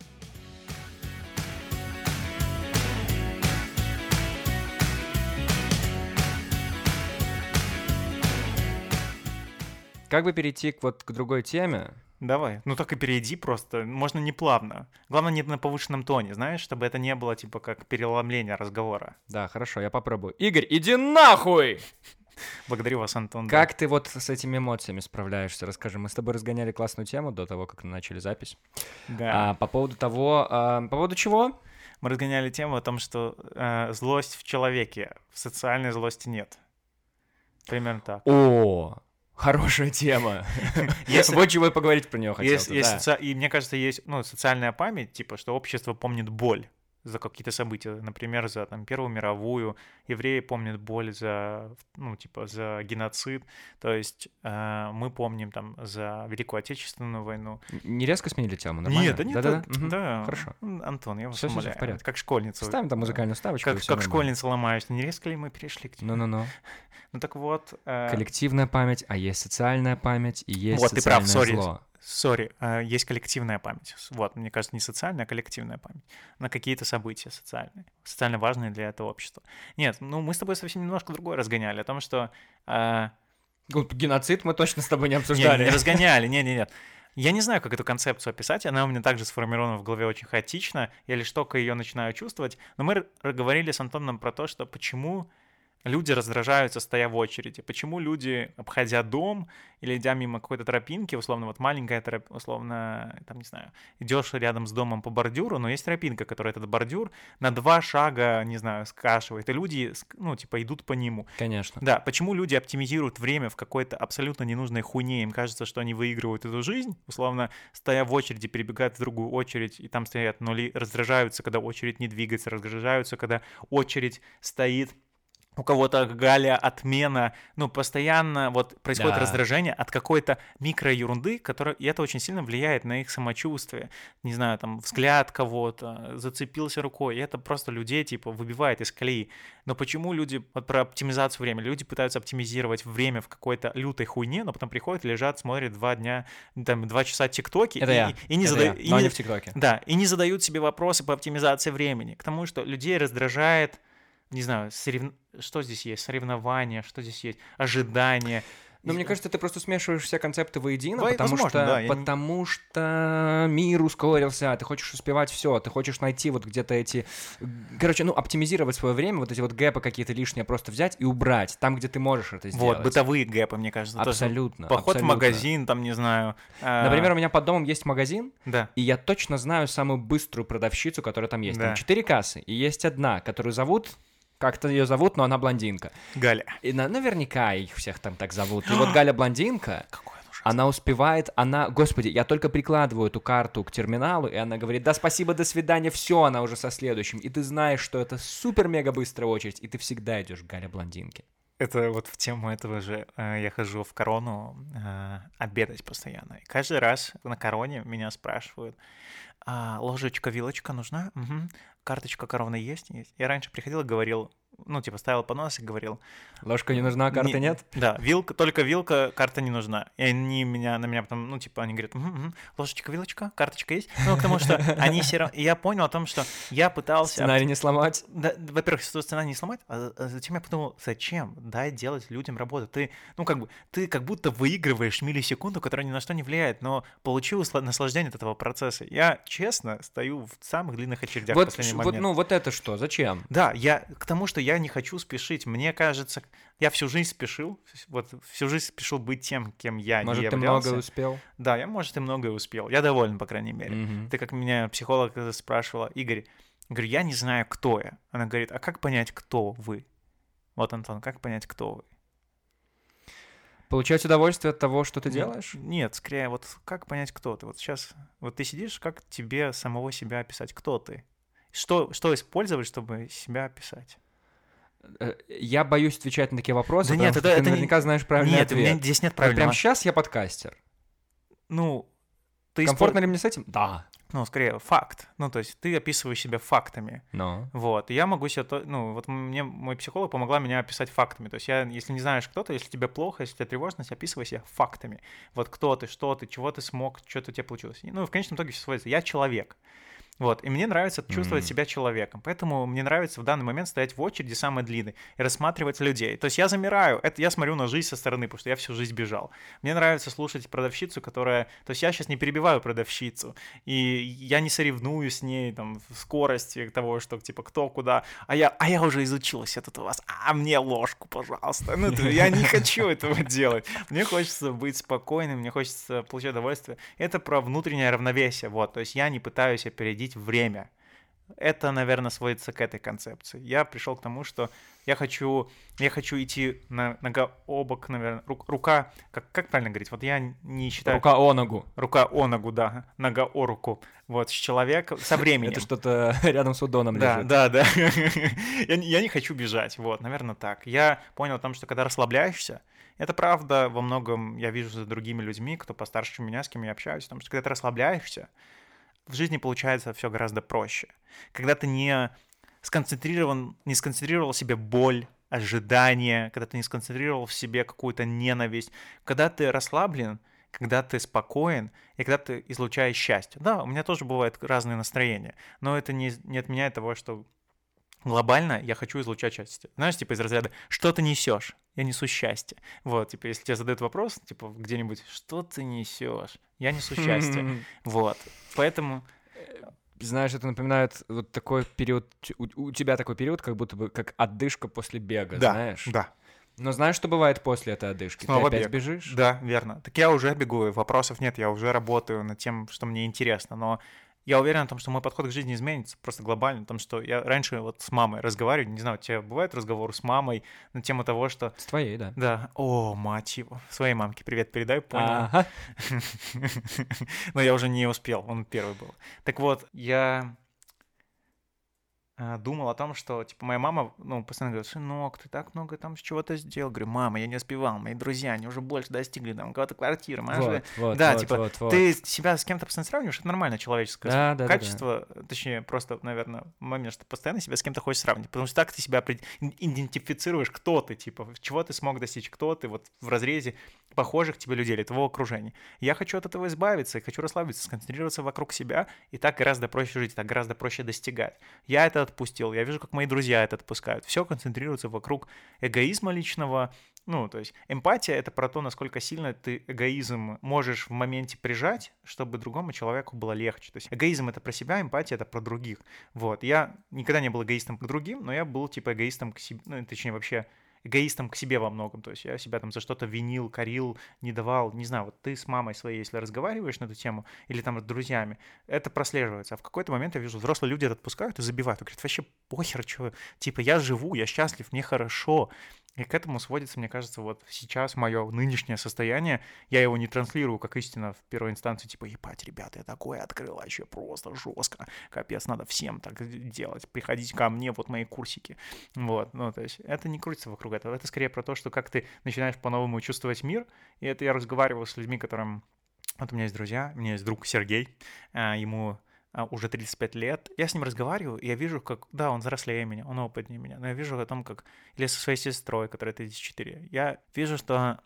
Как бы перейти к другой теме? Давай, ну так и перейди просто, можно не плавно. Главное, не на повышенном тоне, знаешь, чтобы это не было типа как переломление разговора. Да, хорошо, я попробую. Игорь, иди нахуй! Благодарю вас, Антон. Как ты вот с этими эмоциями справляешься? Расскажи, мы с тобой разгоняли классную тему до того, как начали запись. Да. По поводу чего? Мы разгоняли тему о том, что злость в человеке, в социальной злости нет. Примерно так. О, хорошая тема. Вот чего я поговорить про нее хотел. И мне кажется, есть социальная память, типа, что общество помнит боль за какие-то события, например, за Первую мировую, евреи помнят боль за геноцид, то есть мы помним за Великую Отечественную войну. Не резко сменили тему, нормально? Нет, да. Хорошо. Антон, я вас Все умоляю. в порядке. Как школьница. Ставим там музыкальную ставочку. Как школьница ломаешься. Не резко ли мы перешли к тебе? Ну. Ну так вот... Коллективная память, а есть социальная память, и есть вот, социальное ты прав, зло. Сори, есть коллективная память. Вот, мне кажется, не социальная, а коллективная память на какие-то события социальные, социально важные для этого общества. Нет, мы с тобой совсем немножко другое разгоняли, о том, что... Геноцид мы точно с тобой не обсуждали. Не разгоняли, нет. Я не знаю, как эту концепцию описать, она у меня также сформирована в голове очень хаотично, я лишь только ее начинаю чувствовать, но мы говорили с Антоном про то, что почему... Люди раздражаются, стоя в очереди. Почему люди, обходя дом или идя мимо какой-то тропинки, условно, вот маленькая тропинка, условно, там, не знаю, идешь рядом с домом по бордюру, но есть тропинка, которая этот бордюр на 2 шага, не знаю, скашивает, и люди, идут по нему. Конечно. Да, почему люди оптимизируют время в какой-то абсолютно ненужной хуйне, им кажется, что они выигрывают эту жизнь, условно, стоя в очереди, перебегают в другую очередь, и там стоят нули, раздражаются, когда очередь не двигается, раздражаются, когда очередь стоит у кого-то галя, отмена, ну, постоянно вот происходит Да. раздражение от какой-то микроерунды, которая, и это очень сильно влияет на их самочувствие. Не знаю, там, взгляд кого-то, зацепился рукой, и это просто людей, типа, выбивает из колеи. Но почему люди, вот про оптимизацию времени, люди пытаются оптимизировать время в какой-то лютой хуйне, но потом приходят, лежат, смотрят 2 дня, там, 2 часа тиктоки, Это я. и не Это задают... я, но не в ТикТоке. Да, и не задают себе вопросы по оптимизации времени. К тому, что людей раздражает, не знаю, что здесь есть? Соревнования, что здесь есть? Ожидания. Но мне кажется, ты просто смешиваешь все концепты воедино, Возможно, да, я не- потому что мир ускорился, ты хочешь успевать все, ты хочешь найти вот где-то эти... Короче, ну, оптимизировать свое время, вот эти вот гэпы какие-то лишние просто взять и убрать, там, где ты можешь это сделать. Вот, бытовые гэпы, мне кажется. тоже. Абсолютно. Поход абсолютно. в магазин, там, не знаю. Например, у меня под домом есть магазин, Да. и я точно знаю самую быструю продавщицу, которая там есть. Да. Там 4 кассы, и есть одна, которую зовут... Как-то ее зовут, но она блондинка. Галя. И наверняка их всех там так зовут. И вот Галя блондинка, Какой он ужасный. она успевает, Господи, я только прикладываю эту карту к терминалу, и она говорит, да, спасибо, до свидания, все, она уже со следующим. И ты знаешь, что это супер-мега быстрая очередь, и ты всегда идешь к Гале блондинке. Это вот в тему этого же. Я хожу в Корону обедать постоянно. И каждый раз на Короне меня спрашивают, ложечка, вилочка нужна? Мгм. Карточка коровна есть? Есть. Я раньше приходил и говорил, ну, типа, ставил поднос и говорил... Ложка не нужна, карты нет? Да, только вилка, карта не нужна. И они на меня потом, ну, типа, они говорят, ложечка, вилочка, карточка есть? Ну, потому что они все равно... И я понял о том, что я пытался... Сценарий не сломать. Да, во-первых, что сценарий не сломать, а затем я подумал, зачем? Дай делать людям работу. Ты, ну, ты как будто выигрываешь миллисекунду, которая ни на что не влияет, но получил наслаждение от этого процесса. Я, честно, стою в самых длинных очередях в последний момент. Вот это что? Зачем? Да, к тому, что я не хочу спешить. Мне кажется, я всю жизнь спешил, вот всю жизнь спешил быть тем, кем я не Может, ты являлся. многое успел? Да, может, и многое успел. Я доволен, по крайней мере. Мгм. Ты, как меня психолог спрашивала, Игорь, говорю, я не знаю, кто я. Она говорит, а как понять, кто вы? Вот, Антон, как понять, кто вы? Получать удовольствие от того, что ты делаешь? Нет, скорее, вот как понять, кто ты? Вот сейчас, вот ты сидишь, как тебе самого себя описать, кто ты? Что использовать, чтобы себя описать? Я боюсь отвечать на такие вопросы, Да потому нет, что это ты наверняка знаешь правильный Нет, у меня ответ. здесь нет Вот правильного. прямо сейчас я подкастер. Ну, ты Комфортно ли мне с этим? Да. Ну, скорее, факт. Ну, то есть ты описываешь себя фактами. Но. Вот, и я могу себе, ну, вот мне мой психолог помогла меня описать фактами. То есть если не знаешь, кто ты, если тебе плохо, если тебе тревожность, описывай себя фактами. Вот кто ты, что ты, чего ты смог, что-то у тебя получилось. Ну, и в конечном итоге все сводится. Я человек. Вот, и мне нравится чувствовать себя человеком. Поэтому мне нравится в данный момент стоять в очереди самой длинной и рассматривать людей. То есть я замираю, это я смотрю на жизнь со стороны, потому что я всю жизнь бежал. Мне нравится слушать продавщицу, которая... То есть я сейчас не перебиваю продавщицу, и я не соревную с ней там в скорости того, что типа кто куда. А я уже изучилась этот у вас. Мне ложку, пожалуйста. Ну, я не хочу этого делать. Мне хочется быть спокойным, мне хочется получать удовольствие. Это про внутреннее равновесие, вот. То есть я не пытаюсь опередить время. Это, наверное, сводится к этой концепции. Я пришел к тому, что я хочу идти нога обок, наверное, рука, как правильно говорить? Вот я не считаю... Рука о ногу. Рука о ногу, да, нога о руку. Вот, с человеком, со временем. Это что-то рядом с удоном лежит. Да. Я не хочу бежать, вот, наверное, так. Я понял о том, что когда расслабляешься, это правда во многом я вижу за другими людьми, кто постарше меня, с кем я общаюсь, потому что когда ты расслабляешься, в жизни получается все гораздо проще. Когда ты не сконцентрировал в себе боль, ожидание, когда ты не сконцентрировал в себе какую-то ненависть, когда ты расслаблен, когда ты спокоен и когда ты излучаешь счастье. Да, у меня тоже бывают разные настроения, но это не отменяет того, что глобально я хочу излучать счастье. Знаешь, типа из разряда «что ты несешь?» Я несу счастье. Вот, типа, если тебе задают вопрос, типа, где-нибудь «что ты несешь?» Я несу счастье. Вот, поэтому... Знаешь, это напоминает вот такой период, у тебя такой период, как будто бы как отдышка после бега, знаешь? Да. Но знаешь, что бывает после этой одышки? Снова Ты опять бег. бежишь? Да, верно. Так я уже бегу, вопросов нет, я уже работаю над тем, что мне интересно, но я уверен в том, что мой подход к жизни изменится просто глобально, потому что я раньше вот с мамой разговариваю, не знаю, у тебя бывает разговор с мамой на тему того, что... С твоей, да. Да, мать его, своей мамке привет передай, понял. Ага. Но я уже не успел, он первый был. Так вот, я думал о том, что, типа, моя мама, ну, постоянно говорит: сынок, ты так много там чего-то сделал. Говорю: мама, я не успевал, мои друзья, они уже больше достигли, там, у кого-то квартира, да, типа, ты себя с кем-то постоянно сравниваешь, это нормальное человеческое качество, точнее, просто, наверное, момент, что ты постоянно себя с кем-то хочешь сравнивать, потому что так ты себя идентифицируешь, кто ты, типа, чего ты смог достичь, кто ты, вот в разрезе похожих тебе людей или твоего окружения. Я хочу от этого избавиться, и хочу расслабиться, сконцентрироваться вокруг себя, и так гораздо проще жить, так гораздо проще достигать. Я это отпустил, я вижу, как мои друзья это отпускают. Все концентрируется вокруг эгоизма личного. Ну, то есть эмпатия — это про то, насколько сильно ты эгоизм можешь в моменте прижать, чтобы другому человеку было легче. То есть эгоизм — это про себя, эмпатия — это про других. Вот. Я никогда не был эгоистом к другим, но я был типа эгоистом к себе, ну, точнее, вообще эгоистом к себе во многом, то есть я себя там за что-то винил, корил, не давал, не знаю, вот ты с мамой своей, если разговариваешь на эту тему, или там с друзьями, это прослеживается, а в какой-то момент я вижу, взрослые люди это отпускают и забивают, и говорят: вообще похер, что, типа, я живу, я счастлив, мне хорошо. И к этому сводится, мне кажется, вот сейчас мое нынешнее состояние, я его не транслирую как истина в первой инстанции, типа: ебать, ребята, я такое открыл, вообще просто жестко, капец, надо всем так делать, приходите ко мне, вот мои курсики, вот, ну, то есть это не крутится вокруг этого, это скорее про то, что как ты начинаешь по-новому чувствовать мир, и это я разговаривал с людьми, которым, вот у меня есть друзья, у меня есть друг Сергей, ему уже 35 лет, я с ним разговариваю, и я вижу, как, да, он взрослее меня, он опытнее меня, но я вижу о том, как, или со своей сестрой, которая 34, я вижу, что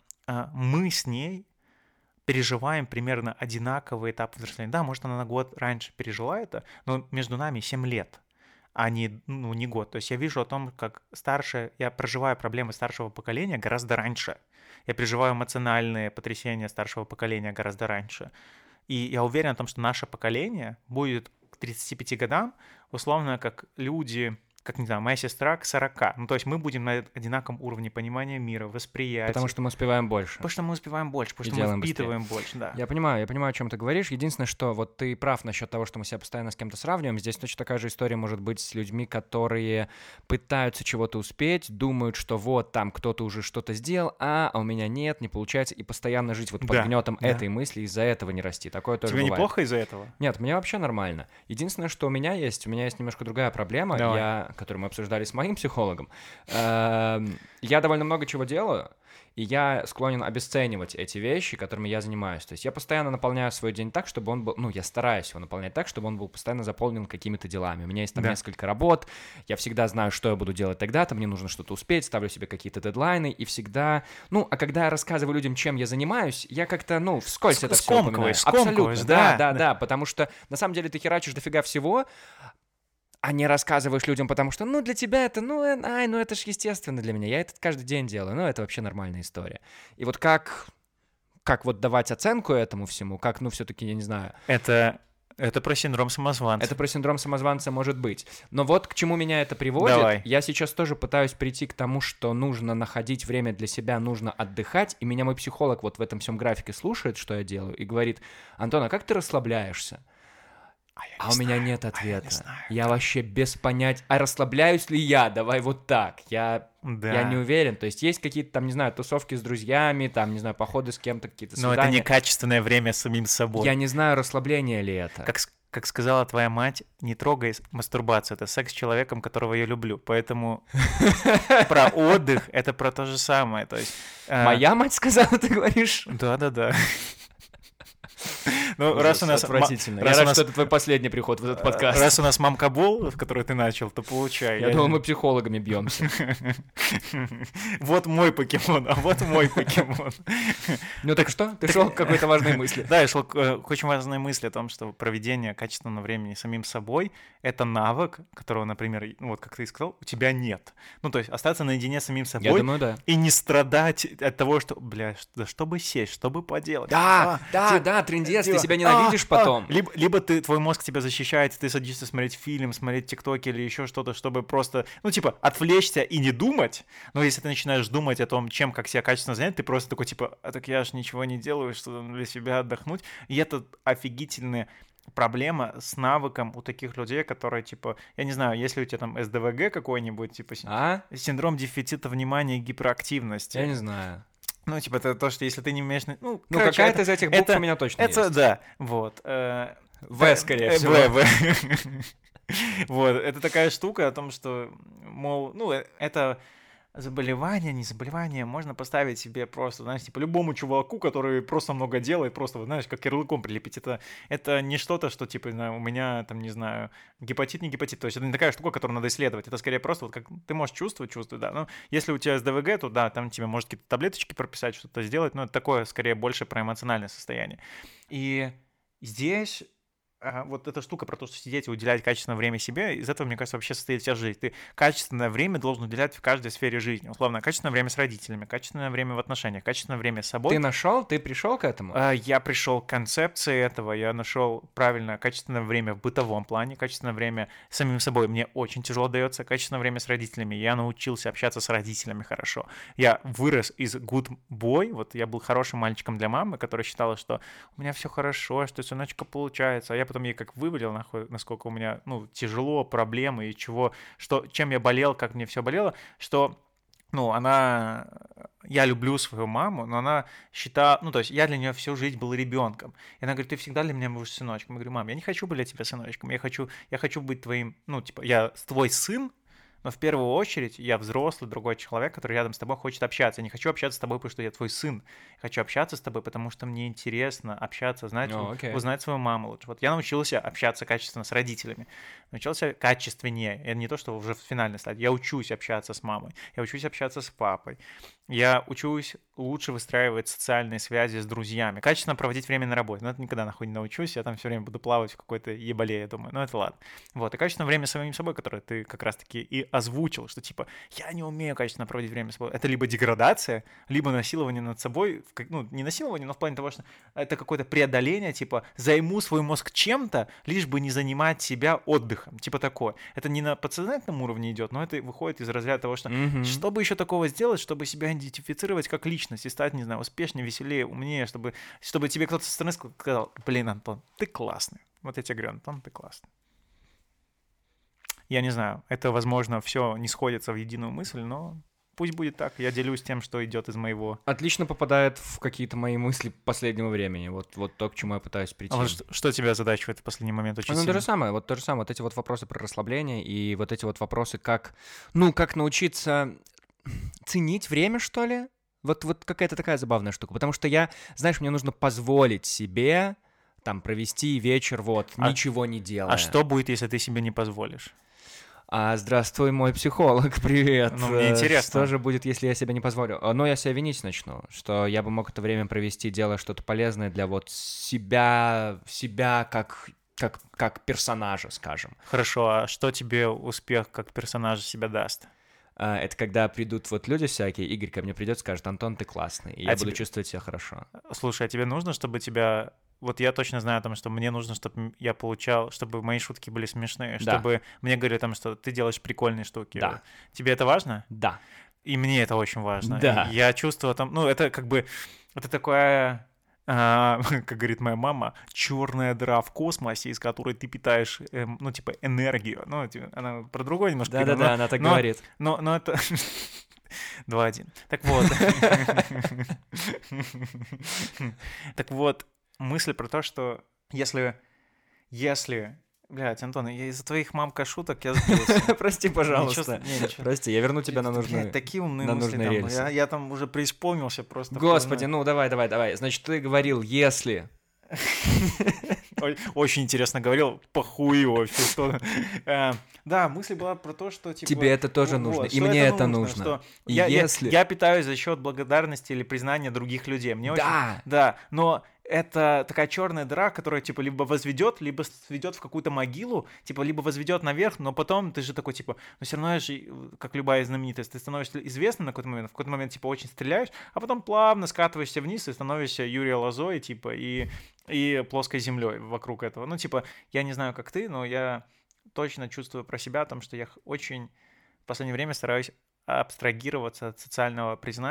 мы с ней переживаем примерно одинаковый этап взросления. Да, может, она на год раньше пережила это, но между нами 7 лет, а не, ну, не год. То есть я вижу о том, как я проживаю проблемы старшего поколения гораздо раньше. Я переживаю эмоциональные потрясения старшего поколения гораздо раньше. И я уверен о том, что наше поколение будет к 35 годам условно как люди, как, не знаю, моя сестра к 40. Ну, то есть мы будем на одинаковом уровне понимания мира, восприятия. Потому что мы успеваем больше. Потому что мы успеваем больше, потому что мы впитываем больше, да. Я понимаю, о чем ты говоришь. Единственное, что вот ты прав насчет того, что мы себя постоянно с кем-то сравниваем. Здесь точно такая же история может быть с людьми, которые пытаются чего-то успеть, думают, что вот там кто-то уже что-то сделал, а у меня нет, не получается, и постоянно жить вот под гнетом этой мысли, из-за этого не расти. Такое тоже Тебе бывает. Неплохо из-за этого? Нет, мне вообще нормально. Единственное, что у меня есть немножко другая проблема, которую мы обсуждали с моим психологом. Я довольно много чего делаю, и я склонен обесценивать эти вещи, которыми я занимаюсь. То есть я постоянно наполняю свой день так, чтобы он был... Ну, я стараюсь его наполнять так, чтобы он был постоянно заполнен какими-то делами. У меня есть там несколько работ, я всегда знаю, что я буду делать тогда-то, мне нужно что-то успеть, ставлю себе какие-то дедлайны, и всегда... Ну, а когда я рассказываю людям, чем я занимаюсь, я как-то, ну, вскользь это все упоминаю. Абсолютно, да, потому что на самом деле ты херачишь дофига всего, а не рассказываешь людям, потому что, ну, для тебя это, ну это ж естественно для меня, я это каждый день делаю, ну, это вообще нормальная история. И вот как вот давать оценку этому всему, как, ну, все-таки, я не знаю. Это про синдром самозванца. Это про синдром самозванца может быть. Но вот к чему меня это приводит. Давай. Я сейчас тоже пытаюсь прийти к тому, что нужно находить время для себя, нужно отдыхать, и меня мой психолог вот в этом всем графике слушает, что я делаю, и говорит: Антон, а как ты расслабляешься? А у меня нет ответа. Я вообще без понятия. А расслабляюсь ли я? Давай вот так. Я не уверен. То есть есть какие-то там, не знаю, тусовки с друзьями, там, не знаю, походы с кем-то, какие-то свидания. Но это некачественное время с самим собой. Я не знаю, расслабление ли это. Как сказала твоя мать, не трогай мастурбацию. Это секс с человеком, которого я люблю. Поэтому про отдых — это про то же самое. То есть, моя мать сказала, ты говоришь? Да. Ну, раз у нас... Отвратительно. Я рад, что это твой последний приход в этот подкаст. Раз у нас мамка Бол, в которой ты начал, то получай. Я думал, мы психологами бьемся. Вот мой покемон, а вот мой покемон. Ну так что? Ты шел к какой-то важной мысли. Да, я шел к очень важной мысли о том, что проведение качественного времени самим собой — это навык, которого, например, вот как ты сказал, у тебя нет. Ну, то есть остаться наедине с самим собой. Я думаю, да. И не страдать от того, что, бля, чтобы сесть, чтобы поделать. Да, трындец, ты себя ненавидишь потом. Либо твой мозг тебя защищает, ты садишься смотреть фильм, смотреть тиктоки или еще что-то, чтобы просто, ну, типа, отвлечься и не думать. Но если ты начинаешь думать о том, чем, как себя качественно занять, ты просто такой, типа: а так я ж ничего не делаю, что для себя отдохнуть. И это офигительная проблема с навыком у таких людей, которые, типа, я не знаю, если у тебя там СДВГ какой-нибудь, типа, синдром дефицита внимания и гиперактивности. Я не знаю. Ну, типа, это то, что если ты не умеешь... Ну, какая-то из этих букв у меня точно есть. Это, да, вот. В, скорее всего. В. Вот, это такая штука о том, что, мол, ну, это заболевание, не заболевание, можно поставить себе просто, знаешь, типа любому чуваку, который просто много делает, просто, вот, знаешь, как ярлыком прилепить. Это не что-то, что, типа, не знаю, у меня, там, не знаю, гепатит, не гепатит. То есть это не такая штука, которую надо исследовать. Это скорее просто, вот как ты можешь чувствовать, да. Ну, если у тебя СДВГ, то, да, там тебе может какие-то таблеточки прописать, что-то сделать, но это такое, скорее, больше про эмоциональное состояние. И здесь вот эта штука про то, что сидеть и уделять качественное время себе, из этого, мне кажется, вообще состоит вся жизнь. Ты качественное время должен уделять в каждой сфере жизни. Условно, качественное время с родителями, качественное время в отношениях, качественное время с собой. Ты пришел к этому? Я пришел к концепции этого, я нашел правильно качественное время в бытовом плане, качественное время с самим собой мне очень тяжело дается, качественное время с родителями, я научился общаться с родителями хорошо. Я вырос из good boy, вот я был хорошим мальчиком для мамы, которая считала, что у меня все хорошо, что сыночка получается, а я потом ей как вывалил, нахуй, насколько у меня, ну, тяжело, проблемы и чем я болел, как мне все болело, что, ну, я люблю свою маму, но она считала, ну, то есть я для нее всю жизнь был ребенком. И она говорит, ты всегда для меня будешь сыночком. Я говорю, мам, я не хочу быть для тебя сыночком, я хочу быть твоим, ну, типа, я твой сын, но в первую очередь я взрослый, другой человек, который рядом с тобой хочет общаться. Я не хочу общаться с тобой, потому что я твой сын. Я хочу общаться с тобой, потому что мне интересно общаться, узнать свою маму лучше. Вот я научился общаться качественно с родителями. Научился качественнее. Это не то, что уже в финальной стадии. Я учусь общаться с мамой. Я учусь общаться с папой. Я учусь лучше выстраивать социальные связи с друзьями. Качественно проводить время на работе. Но это никогда нахуй не научусь. Я там все время буду плавать в какой-то ебале, я думаю. Ну это ладно. Вот. И качественное время с самим собой, которое ты как раз-таки и озвучил, что типа я не умею качественно проводить время с собой. Это либо деградация, либо насилование над собой. Ну, не насилование, но в плане того, что это какое-то преодоление, типа займу свой мозг чем-то, лишь бы не занимать себя отдыхом. Типа такое. Это не на подсознательном уровне идет, но это выходит из разряда того, что чтобы еще такого сделать, чтобы себя идентифицировать как личность и стать, не знаю, успешнее, веселее, умнее, чтобы тебе кто-то со стороны сказал, блин, Антон, ты классный. Вот я тебе говорю, Антон, ты классный. Я не знаю, это, возможно, все не сходится в единую мысль, но пусть будет так. Я делюсь тем, что идет из моего... Отлично попадает в какие-то мои мысли последнего времени. Вот то, к чему я пытаюсь прийти. А вот что тебя задачивает в последний момент очень сильно? То же самое. Вот эти вот вопросы про расслабление и вот эти вот вопросы, как научиться ценить время, что ли? Вот какая-то такая забавная штука. Потому что мне нужно позволить себе там провести вечер ничего не делая. А что будет, если ты себе не позволишь? Здравствуй, мой психолог, привет. Ну, мне интересно. Что же будет, если я себе не позволю? Но я себя винить начну, что я бы мог это время провести, делая что-то полезное для себя как персонажа, скажем. Хорошо, а что тебе успех как персонажа себя даст? Это когда придут люди всякие, Игорь ко мне придет, скажет, Антон, ты классный, и я буду чувствовать себя хорошо. Слушай, а тебе нужно, чтобы тебя... Вот я точно знаю о том, что мне нужно, чтобы я получал, чтобы мои шутки были смешные, чтобы мне говорили там, что ты делаешь прикольные штуки. Да. Тебе это важно? Да. И мне это очень важно. Да. Я чувствую там... Ну, это как бы... Это такая... как говорит моя мама, черная дыра в космосе, из которой ты питаешь, энергию. Ну, она про другое немножко. Да, она так говорит. Но это... 2-1. Так вот. Так вот, мысль про то, что если... Блядь, Антон, я из-за твоих мамка-шуток я сбился. Прости, пожалуйста. Прости, я верну тебя на нужные рельсы. Такие умные мысли там. Я там уже преисполнился просто. Господи, ну давай. Значит, ты говорил, если... Очень интересно говорил, похуй вообще. Что... Да, мысль была про то, что... Типа, тебе это тоже нужно, и мне это нужно. Я питаюсь за счет благодарности или признания других людей. Мне очень... Да, но... Это такая черная дыра, которая, типа, либо возведет, либо сведет в какую-то могилу, типа, либо возведет наверх, но потом ты же такой, типа, но все равно же, как любая знаменитость, ты становишься известным на в какой-то момент, типа, очень стреляешь, а потом плавно скатываешься вниз и становишься Юрием Лозой, типа, и плоской землей вокруг этого. Ну, типа, я не знаю, как ты, но я точно чувствую про себя о том, что я очень в последнее время стараюсь абстрагироваться от социального признания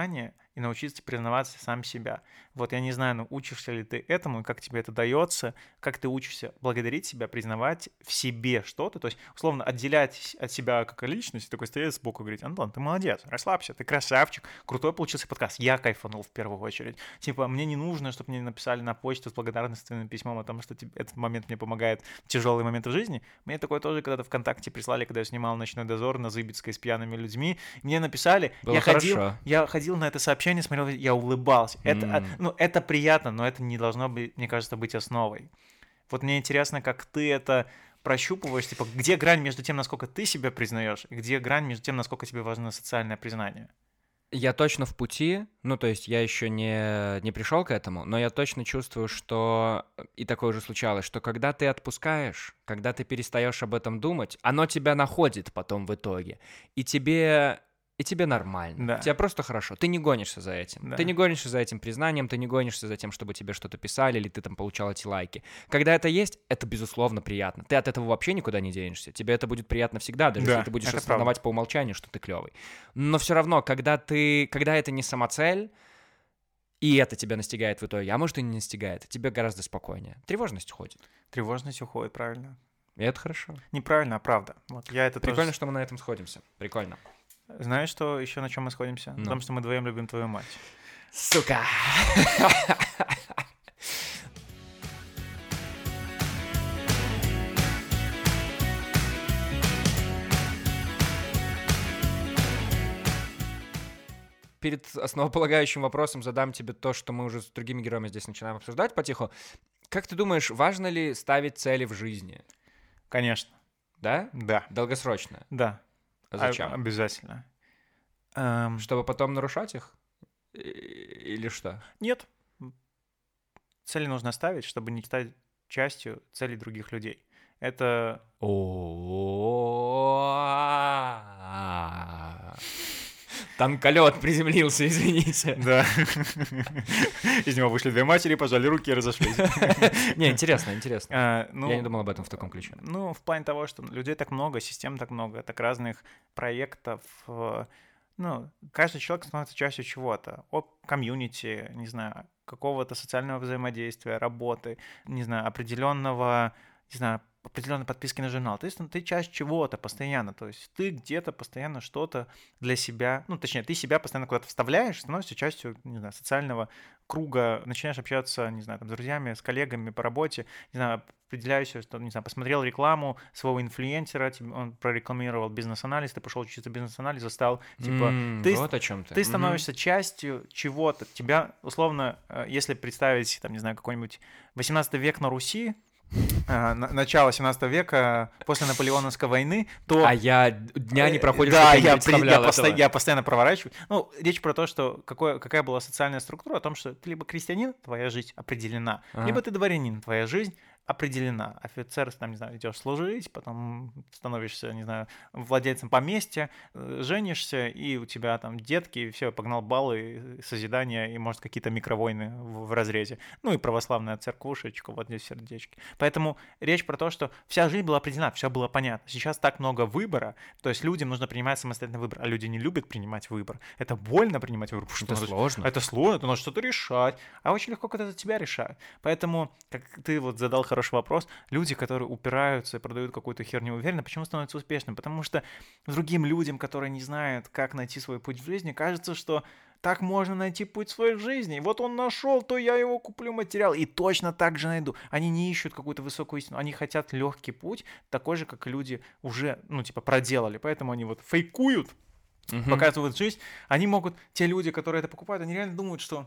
и научиться признаваться сам себя. Вот я не знаю, ну, учишься ли ты этому, и как тебе это дается, как ты учишься благодарить себя, признавать в себе что-то, то есть, условно, отделять от себя как личность, такой стоять сбоку и говорить: Антон, ты молодец, расслабься, ты красавчик, крутой получился подкаст, я кайфанул в первую очередь. Типа, мне не нужно, чтобы мне написали на почту с благодарственным письмом о том, что этот момент мне помогает в тяжелые моменты в жизни. Мне такое тоже когда-то ВКонтакте прислали, когда я снимал «Ночной дозор» на Зыбицкой с пьяными людьми. Мне написали, Было я ходил на это сообщение, смотрел, я улыбался. Это приятно, но это не должно быть, мне кажется, быть основой. Вот мне интересно, как ты это прощупываешь, типа, где грань между тем, насколько ты себя признаешь, и где грань между тем, насколько тебе важно социальное признание. Я точно в пути, ну, то есть я еще не пришел к этому, но я точно чувствую, что, и такое уже случалось, что когда ты отпускаешь, когда ты перестаешь об этом думать, оно тебя находит потом в итоге, и тебе нормально, Да. тебе просто хорошо, ты не гонишься за этим, Да. ты не гонишься за этим признанием, ты не гонишься за тем, чтобы тебе что-то писали, или ты там получал эти лайки. Когда это есть, это безусловно приятно, ты от этого вообще никуда не денешься, тебе это будет приятно всегда, даже если ты будешь осознавать по умолчанию, что ты клевый. Но все равно, когда это не самоцель, и это тебя настигает в итоге, а может и не настигает, тебе гораздо спокойнее. Тревожность уходит. Тревожность уходит, правильно. И это хорошо. Неправильно, а правда. Вот, я это Прикольно, тоже... что мы на этом сходимся. Прикольно. Знаешь, что еще на чем мы сходимся? Ну. Потому что мы вдвоем любим твою мать. Сука! Перед основополагающим вопросом задам тебе то, что мы уже с другими героями здесь начинаем обсуждать потиху. Как ты думаешь, важно ли ставить цели в жизни? Конечно. Да? Да. Долгосрочно? Да. А зачем? Обязательно. Чтобы потом нарушать их? Или что? Нет. Цели нужно ставить, чтобы не стать частью целей других людей. Это... Танколет приземлился, извините. Да. Из него вышли две матери, пожали руки и разошлись. Не, интересно. Я Я не думал об этом в таком ключе. Ну, в плане того, что людей так много, систем так много, так разных проектов. Ну, каждый человек становится частью чего-то. Комьюнити, не знаю, какого-то социального взаимодействия, работы, не знаю, определенной подписки на журнал. То есть ты часть чего-то постоянно. То есть ты где-то постоянно что-то для себя, ну, точнее, ты себя постоянно куда-то вставляешь, становишься частью, не знаю, социального круга, начинаешь общаться, не знаю, там, с друзьями, с коллегами по работе, не знаю, определяешься, что, не знаю, посмотрел рекламу своего инфлюенсера, он прорекламировал бизнес-анализ, ты пошел учиться бизнес-анализу, стал, типа, вот о чем ты становишься частью чего-то. Тебя, условно, если представить, там, не знаю, какой-нибудь 18 век на Руси, начало 17 века, после Наполеоновской войны, то... А я дня не проходит, да, что ты не представлял я постоянно проворачиваю. Ну, речь про то, что какая была социальная структура, о том, что ты либо крестьянин, твоя жизнь определена, либо ты дворянин, твоя жизнь определена. Офицер, там, не знаю, идешь служить, потом становишься, не знаю, владельцем поместья, женишься, и у тебя там детки, и все, погнал баллы, созидания, и, может, какие-то микровойны в разрезе. Ну, и православная церквушечка, вот здесь сердечки. Поэтому речь про то, что вся жизнь была определена, все было понятно. Сейчас так много выбора, то есть людям нужно принимать самостоятельный выбор, а люди не любят принимать выбор. Это больно принимать выбор, потому что сложно. Это сложно, ты нужно что-то решать, а очень легко, когда за тебя решают. Поэтому, как ты вот задал хороший вопрос, люди, которые упираются и продают какую-то херню уверенно, почему становятся успешными? Потому что другим людям, которые не знают, как найти свой путь в жизни, кажется, что так можно найти путь в своей жизни. Вот он нашел, то я его куплю материал и точно так же найду. Они не ищут какую-то высокую истину, они хотят легкий путь, такой же, как люди уже, ну, типа, проделали. Поэтому они вот фейкуют, показывают жизнь. Они могут, те люди, которые это покупают, они реально думают, что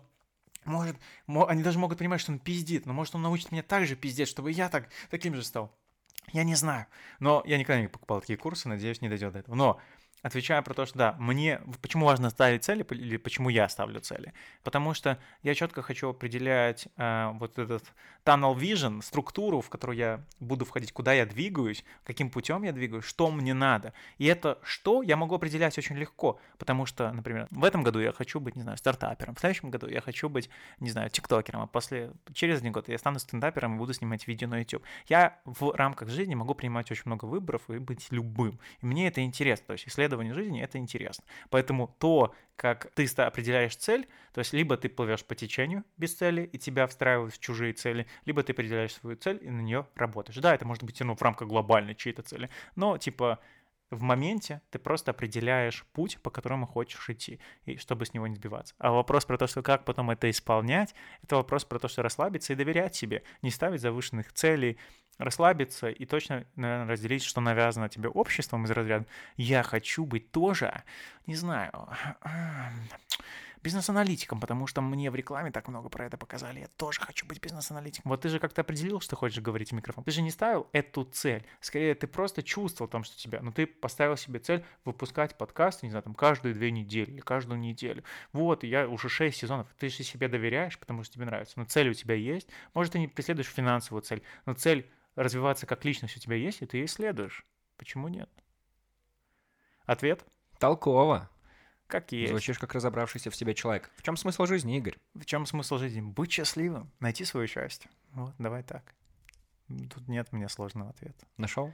они даже могут понимать, что он пиздит, но может он научит меня так же пиздеть, чтобы я таким же стал. Я не знаю. Но я никогда не покупал такие курсы, надеюсь, не дойдет до этого. Но отвечая про то, что да, почему важно ставить цели или почему я ставлю цели? Потому что я четко хочу определять вот этот tunnel vision, структуру, в которую я буду входить, куда я двигаюсь, каким путем я двигаюсь, что мне надо. И это что я могу определять очень легко, потому что, например, в этом году я хочу быть, не знаю, стартапером, в следующем году я хочу быть, не знаю, тиктокером, а через 1 год я стану стендапером и буду снимать видео на YouTube. Я в рамках жизни могу принимать очень много выборов и быть любым. И мне это интересно, то есть исследовать исследование жизни — это интересно. Поэтому то, как ты определяешь цель, то есть либо ты плывешь по течению без цели, и тебя встраивают в чужие цели, либо ты определяешь свою цель и на нее работаешь. Да, это может быть в рамках глобальной чьей-то цели, но типа в моменте ты просто определяешь путь, по которому хочешь идти, и чтобы с него не сбиваться. А вопрос про то, что как потом это исполнять, это вопрос про то, что расслабиться и доверять себе, не ставить завышенных целей, расслабиться и точно, наверное, разделить, что навязано тебе обществом из разряда «я хочу быть тоже, не знаю, бизнес-аналитиком, потому что мне в рекламе так много про это показали, я тоже хочу быть бизнес-аналитиком». Вот ты же как-то определил, что хочешь говорить в микрофон. Ты же не ставил эту цель. Скорее, ты просто чувствовал там, что тебя... Но ты поставил себе цель выпускать подкасты, не знаю, там, каждые 2 недели или каждую неделю. Вот, и я уже 6 сезонов. Ты же себе доверяешь, потому что тебе нравится. Но цель у тебя есть. Может, ты не преследуешь финансовую цель, но цель развиваться как личность у тебя есть, и ты ей следуешь. Почему нет? Ответ? Толково. Как есть. Звучишь как разобравшийся в себе человек. В чем смысл жизни, Игорь? В чем смысл жизни? Быть счастливым, найти свое счастье. Вот, давай так. Тут нет у меня сложного ответа. Нашел?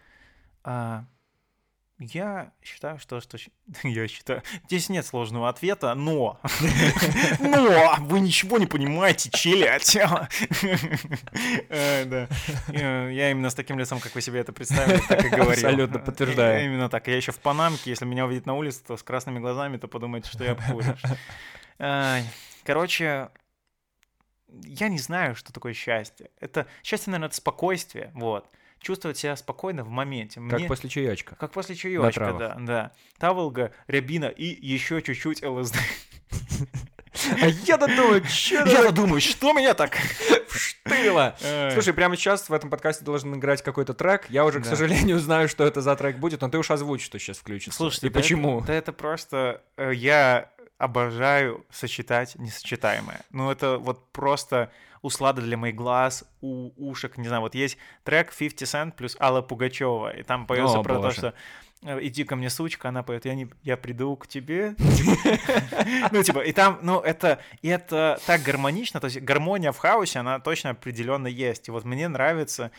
Я считаю, что... Я считаю... Здесь нет сложного ответа, но... Но! Вы ничего не понимаете, челядь! Я именно с таким лицом, как вы себе это представили, так и говорил. Абсолютно подтверждаю. Именно так. Я еще в панамке. Если меня увидят на улице, то с красными глазами, то подумайте, что я обкуришь. Короче... Я не знаю, что такое счастье. Это счастье, наверное, это спокойствие, вот. Чувствовать себя спокойно в моменте. Как после чаечка. Как после чаечка, да. Таволга, рябина и еще чуть-чуть ЛСД. А я-то думаю, что меня так вштырило. Слушай, прямо сейчас в этом подкасте должен играть какой-то трек. Я уже, к сожалению, знаю, что это за трек будет, но ты уж озвучь, что сейчас включится. Слушайте, и почему? Да это просто... Я обожаю сочетать несочетаемое. Ну, это вот просто услада для моих глаз, ушек, не знаю. Вот есть трек 50 Cent плюс Алла Пугачева, и там поется про то, что «Иди ко мне, сучка», она поет «Я приду к тебе». Ну, типа, и там, ну, это так гармонично, то есть гармония в хаосе, она точно определенно есть. И вот мне нравятся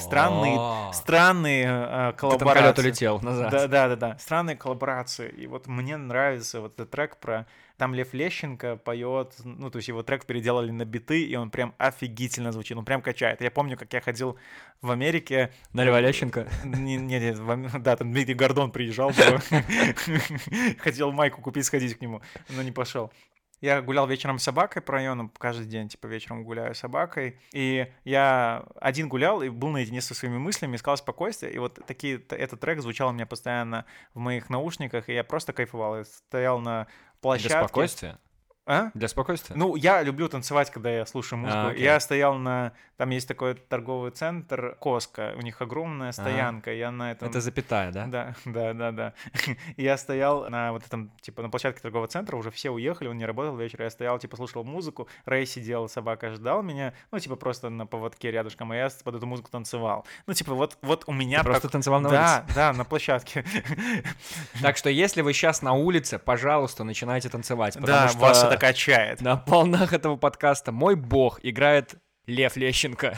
странные коллаборации. Ты там улетел назад. Да, странные коллаборации. И вот мне нравится вот этот трек про... Там Лев Лещенко поет, ну, то есть его трек переделали на биты, и он прям офигительно звучит, он прям качает. Я помню, как я ходил в Америке... На Льва Лещенко? Нет, да, там Дмитрий Гордон приезжал, хотел майку купить, сходить к нему, но не пошел. Я гулял вечером с собакой по району, каждый день, типа, вечером гуляю с собакой, и я один гулял и был наедине со своими мыслями, искал спокойствие, и вот этот трек звучал у меня постоянно в моих наушниках, и я просто кайфовал, я стоял на площадке. Для спокойствия? А? Для спокойствия? Ну, я люблю танцевать, когда я слушаю музыку. Я стоял там есть такой торговый центр Коска, у них огромная стоянка, я на этом... Это запятая, да? Да. И я стоял на вот этом, типа, на площадке торгового центра, уже все уехали, он не работал вечером, я стоял, типа, слушал музыку, Рэй сидел, собака ждал меня, ну, типа, просто на поводке рядышком, а я под эту музыку танцевал. Ну, типа, вот у меня... Ты просто танцевал на улице? Да, на площадке. Так что, если вы сейчас на улице, пожалуйста, начинайте танцевать, потому что... вас это качает. На волнах этого подкаста мой бог играет Лев Лещенко.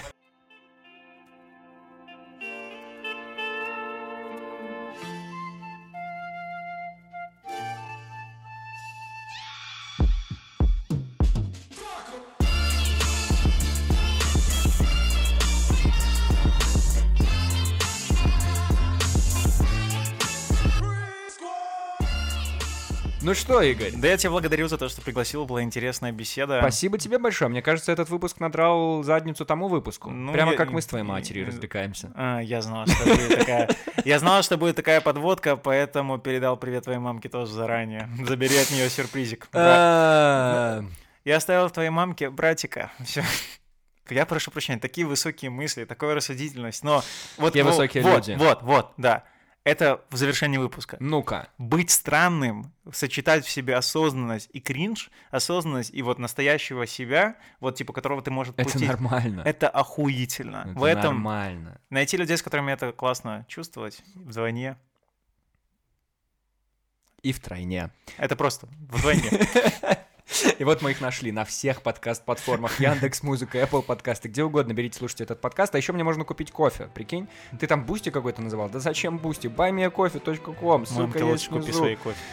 Ну что, Игорь? Да я тебя благодарю за то, что пригласил, была интересная беседа. Спасибо тебе большое. Мне кажется, этот выпуск надрал задницу тому выпуску. Прямо как мы с твоей матерью развлекаемся. Я знал, что будет такая... Я знал, что будет такая подводка, поэтому передал привет твоей мамке тоже заранее. Забери от нее сюрпризик. Я оставил твоей мамке братика. Все. Я прошу прощения, такие высокие мысли, такая рассудительность, но... Такие высокие люди. Да. Это в завершении выпуска. Ну-ка. Быть странным, сочетать в себе осознанность и кринж, осознанность и вот настоящего себя, вот типа которого ты можешь пустить. Это нормально. Это охуительно. Это в этом нормально. Найти людей, с которыми это классно чувствовать вдвойне. И втройне. Это просто вдвойне. И вот мы их нашли на всех подкаст-платформах. Яндекс.Музыка, Apple подкасты, где угодно берите, слушайте этот подкаст. А еще мне можно купить кофе, прикинь. Ты там Бусти какой-то называл? Да зачем Бусти? buymeacoffee.com, ссылка есть купи внизу. свои кофе.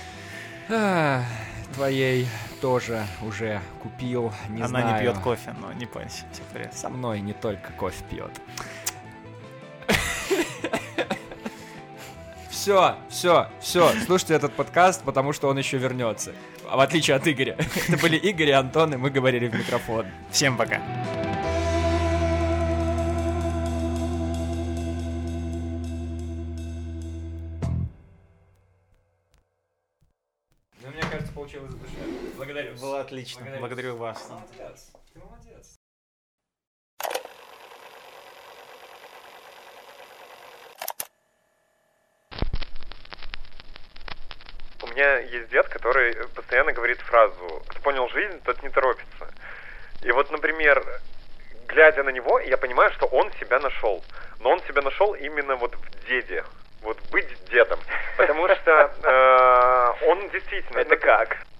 Твоей тоже уже купил, не знаю. Она не пьет кофе, но не парься, все в порядке. Со мной не только кофе пьет. Все, слушайте этот подкаст, потому что он еще вернется. В отличие от Игоря. Это были Игорь и Антон, и мы говорили в микрофон. Всем пока. Ну, мне кажется, получилось душевно. Благодарю. Было отлично. Благодарю вас. Молодец. Ты молодец. У меня есть дед, который постоянно говорит фразу «Кто понял жизнь, тот не торопится». И вот, например, глядя на него, я понимаю, что он себя нашел. Но он себя нашел именно вот в деде. Вот быть дедом. Потому что он действительно... Это как?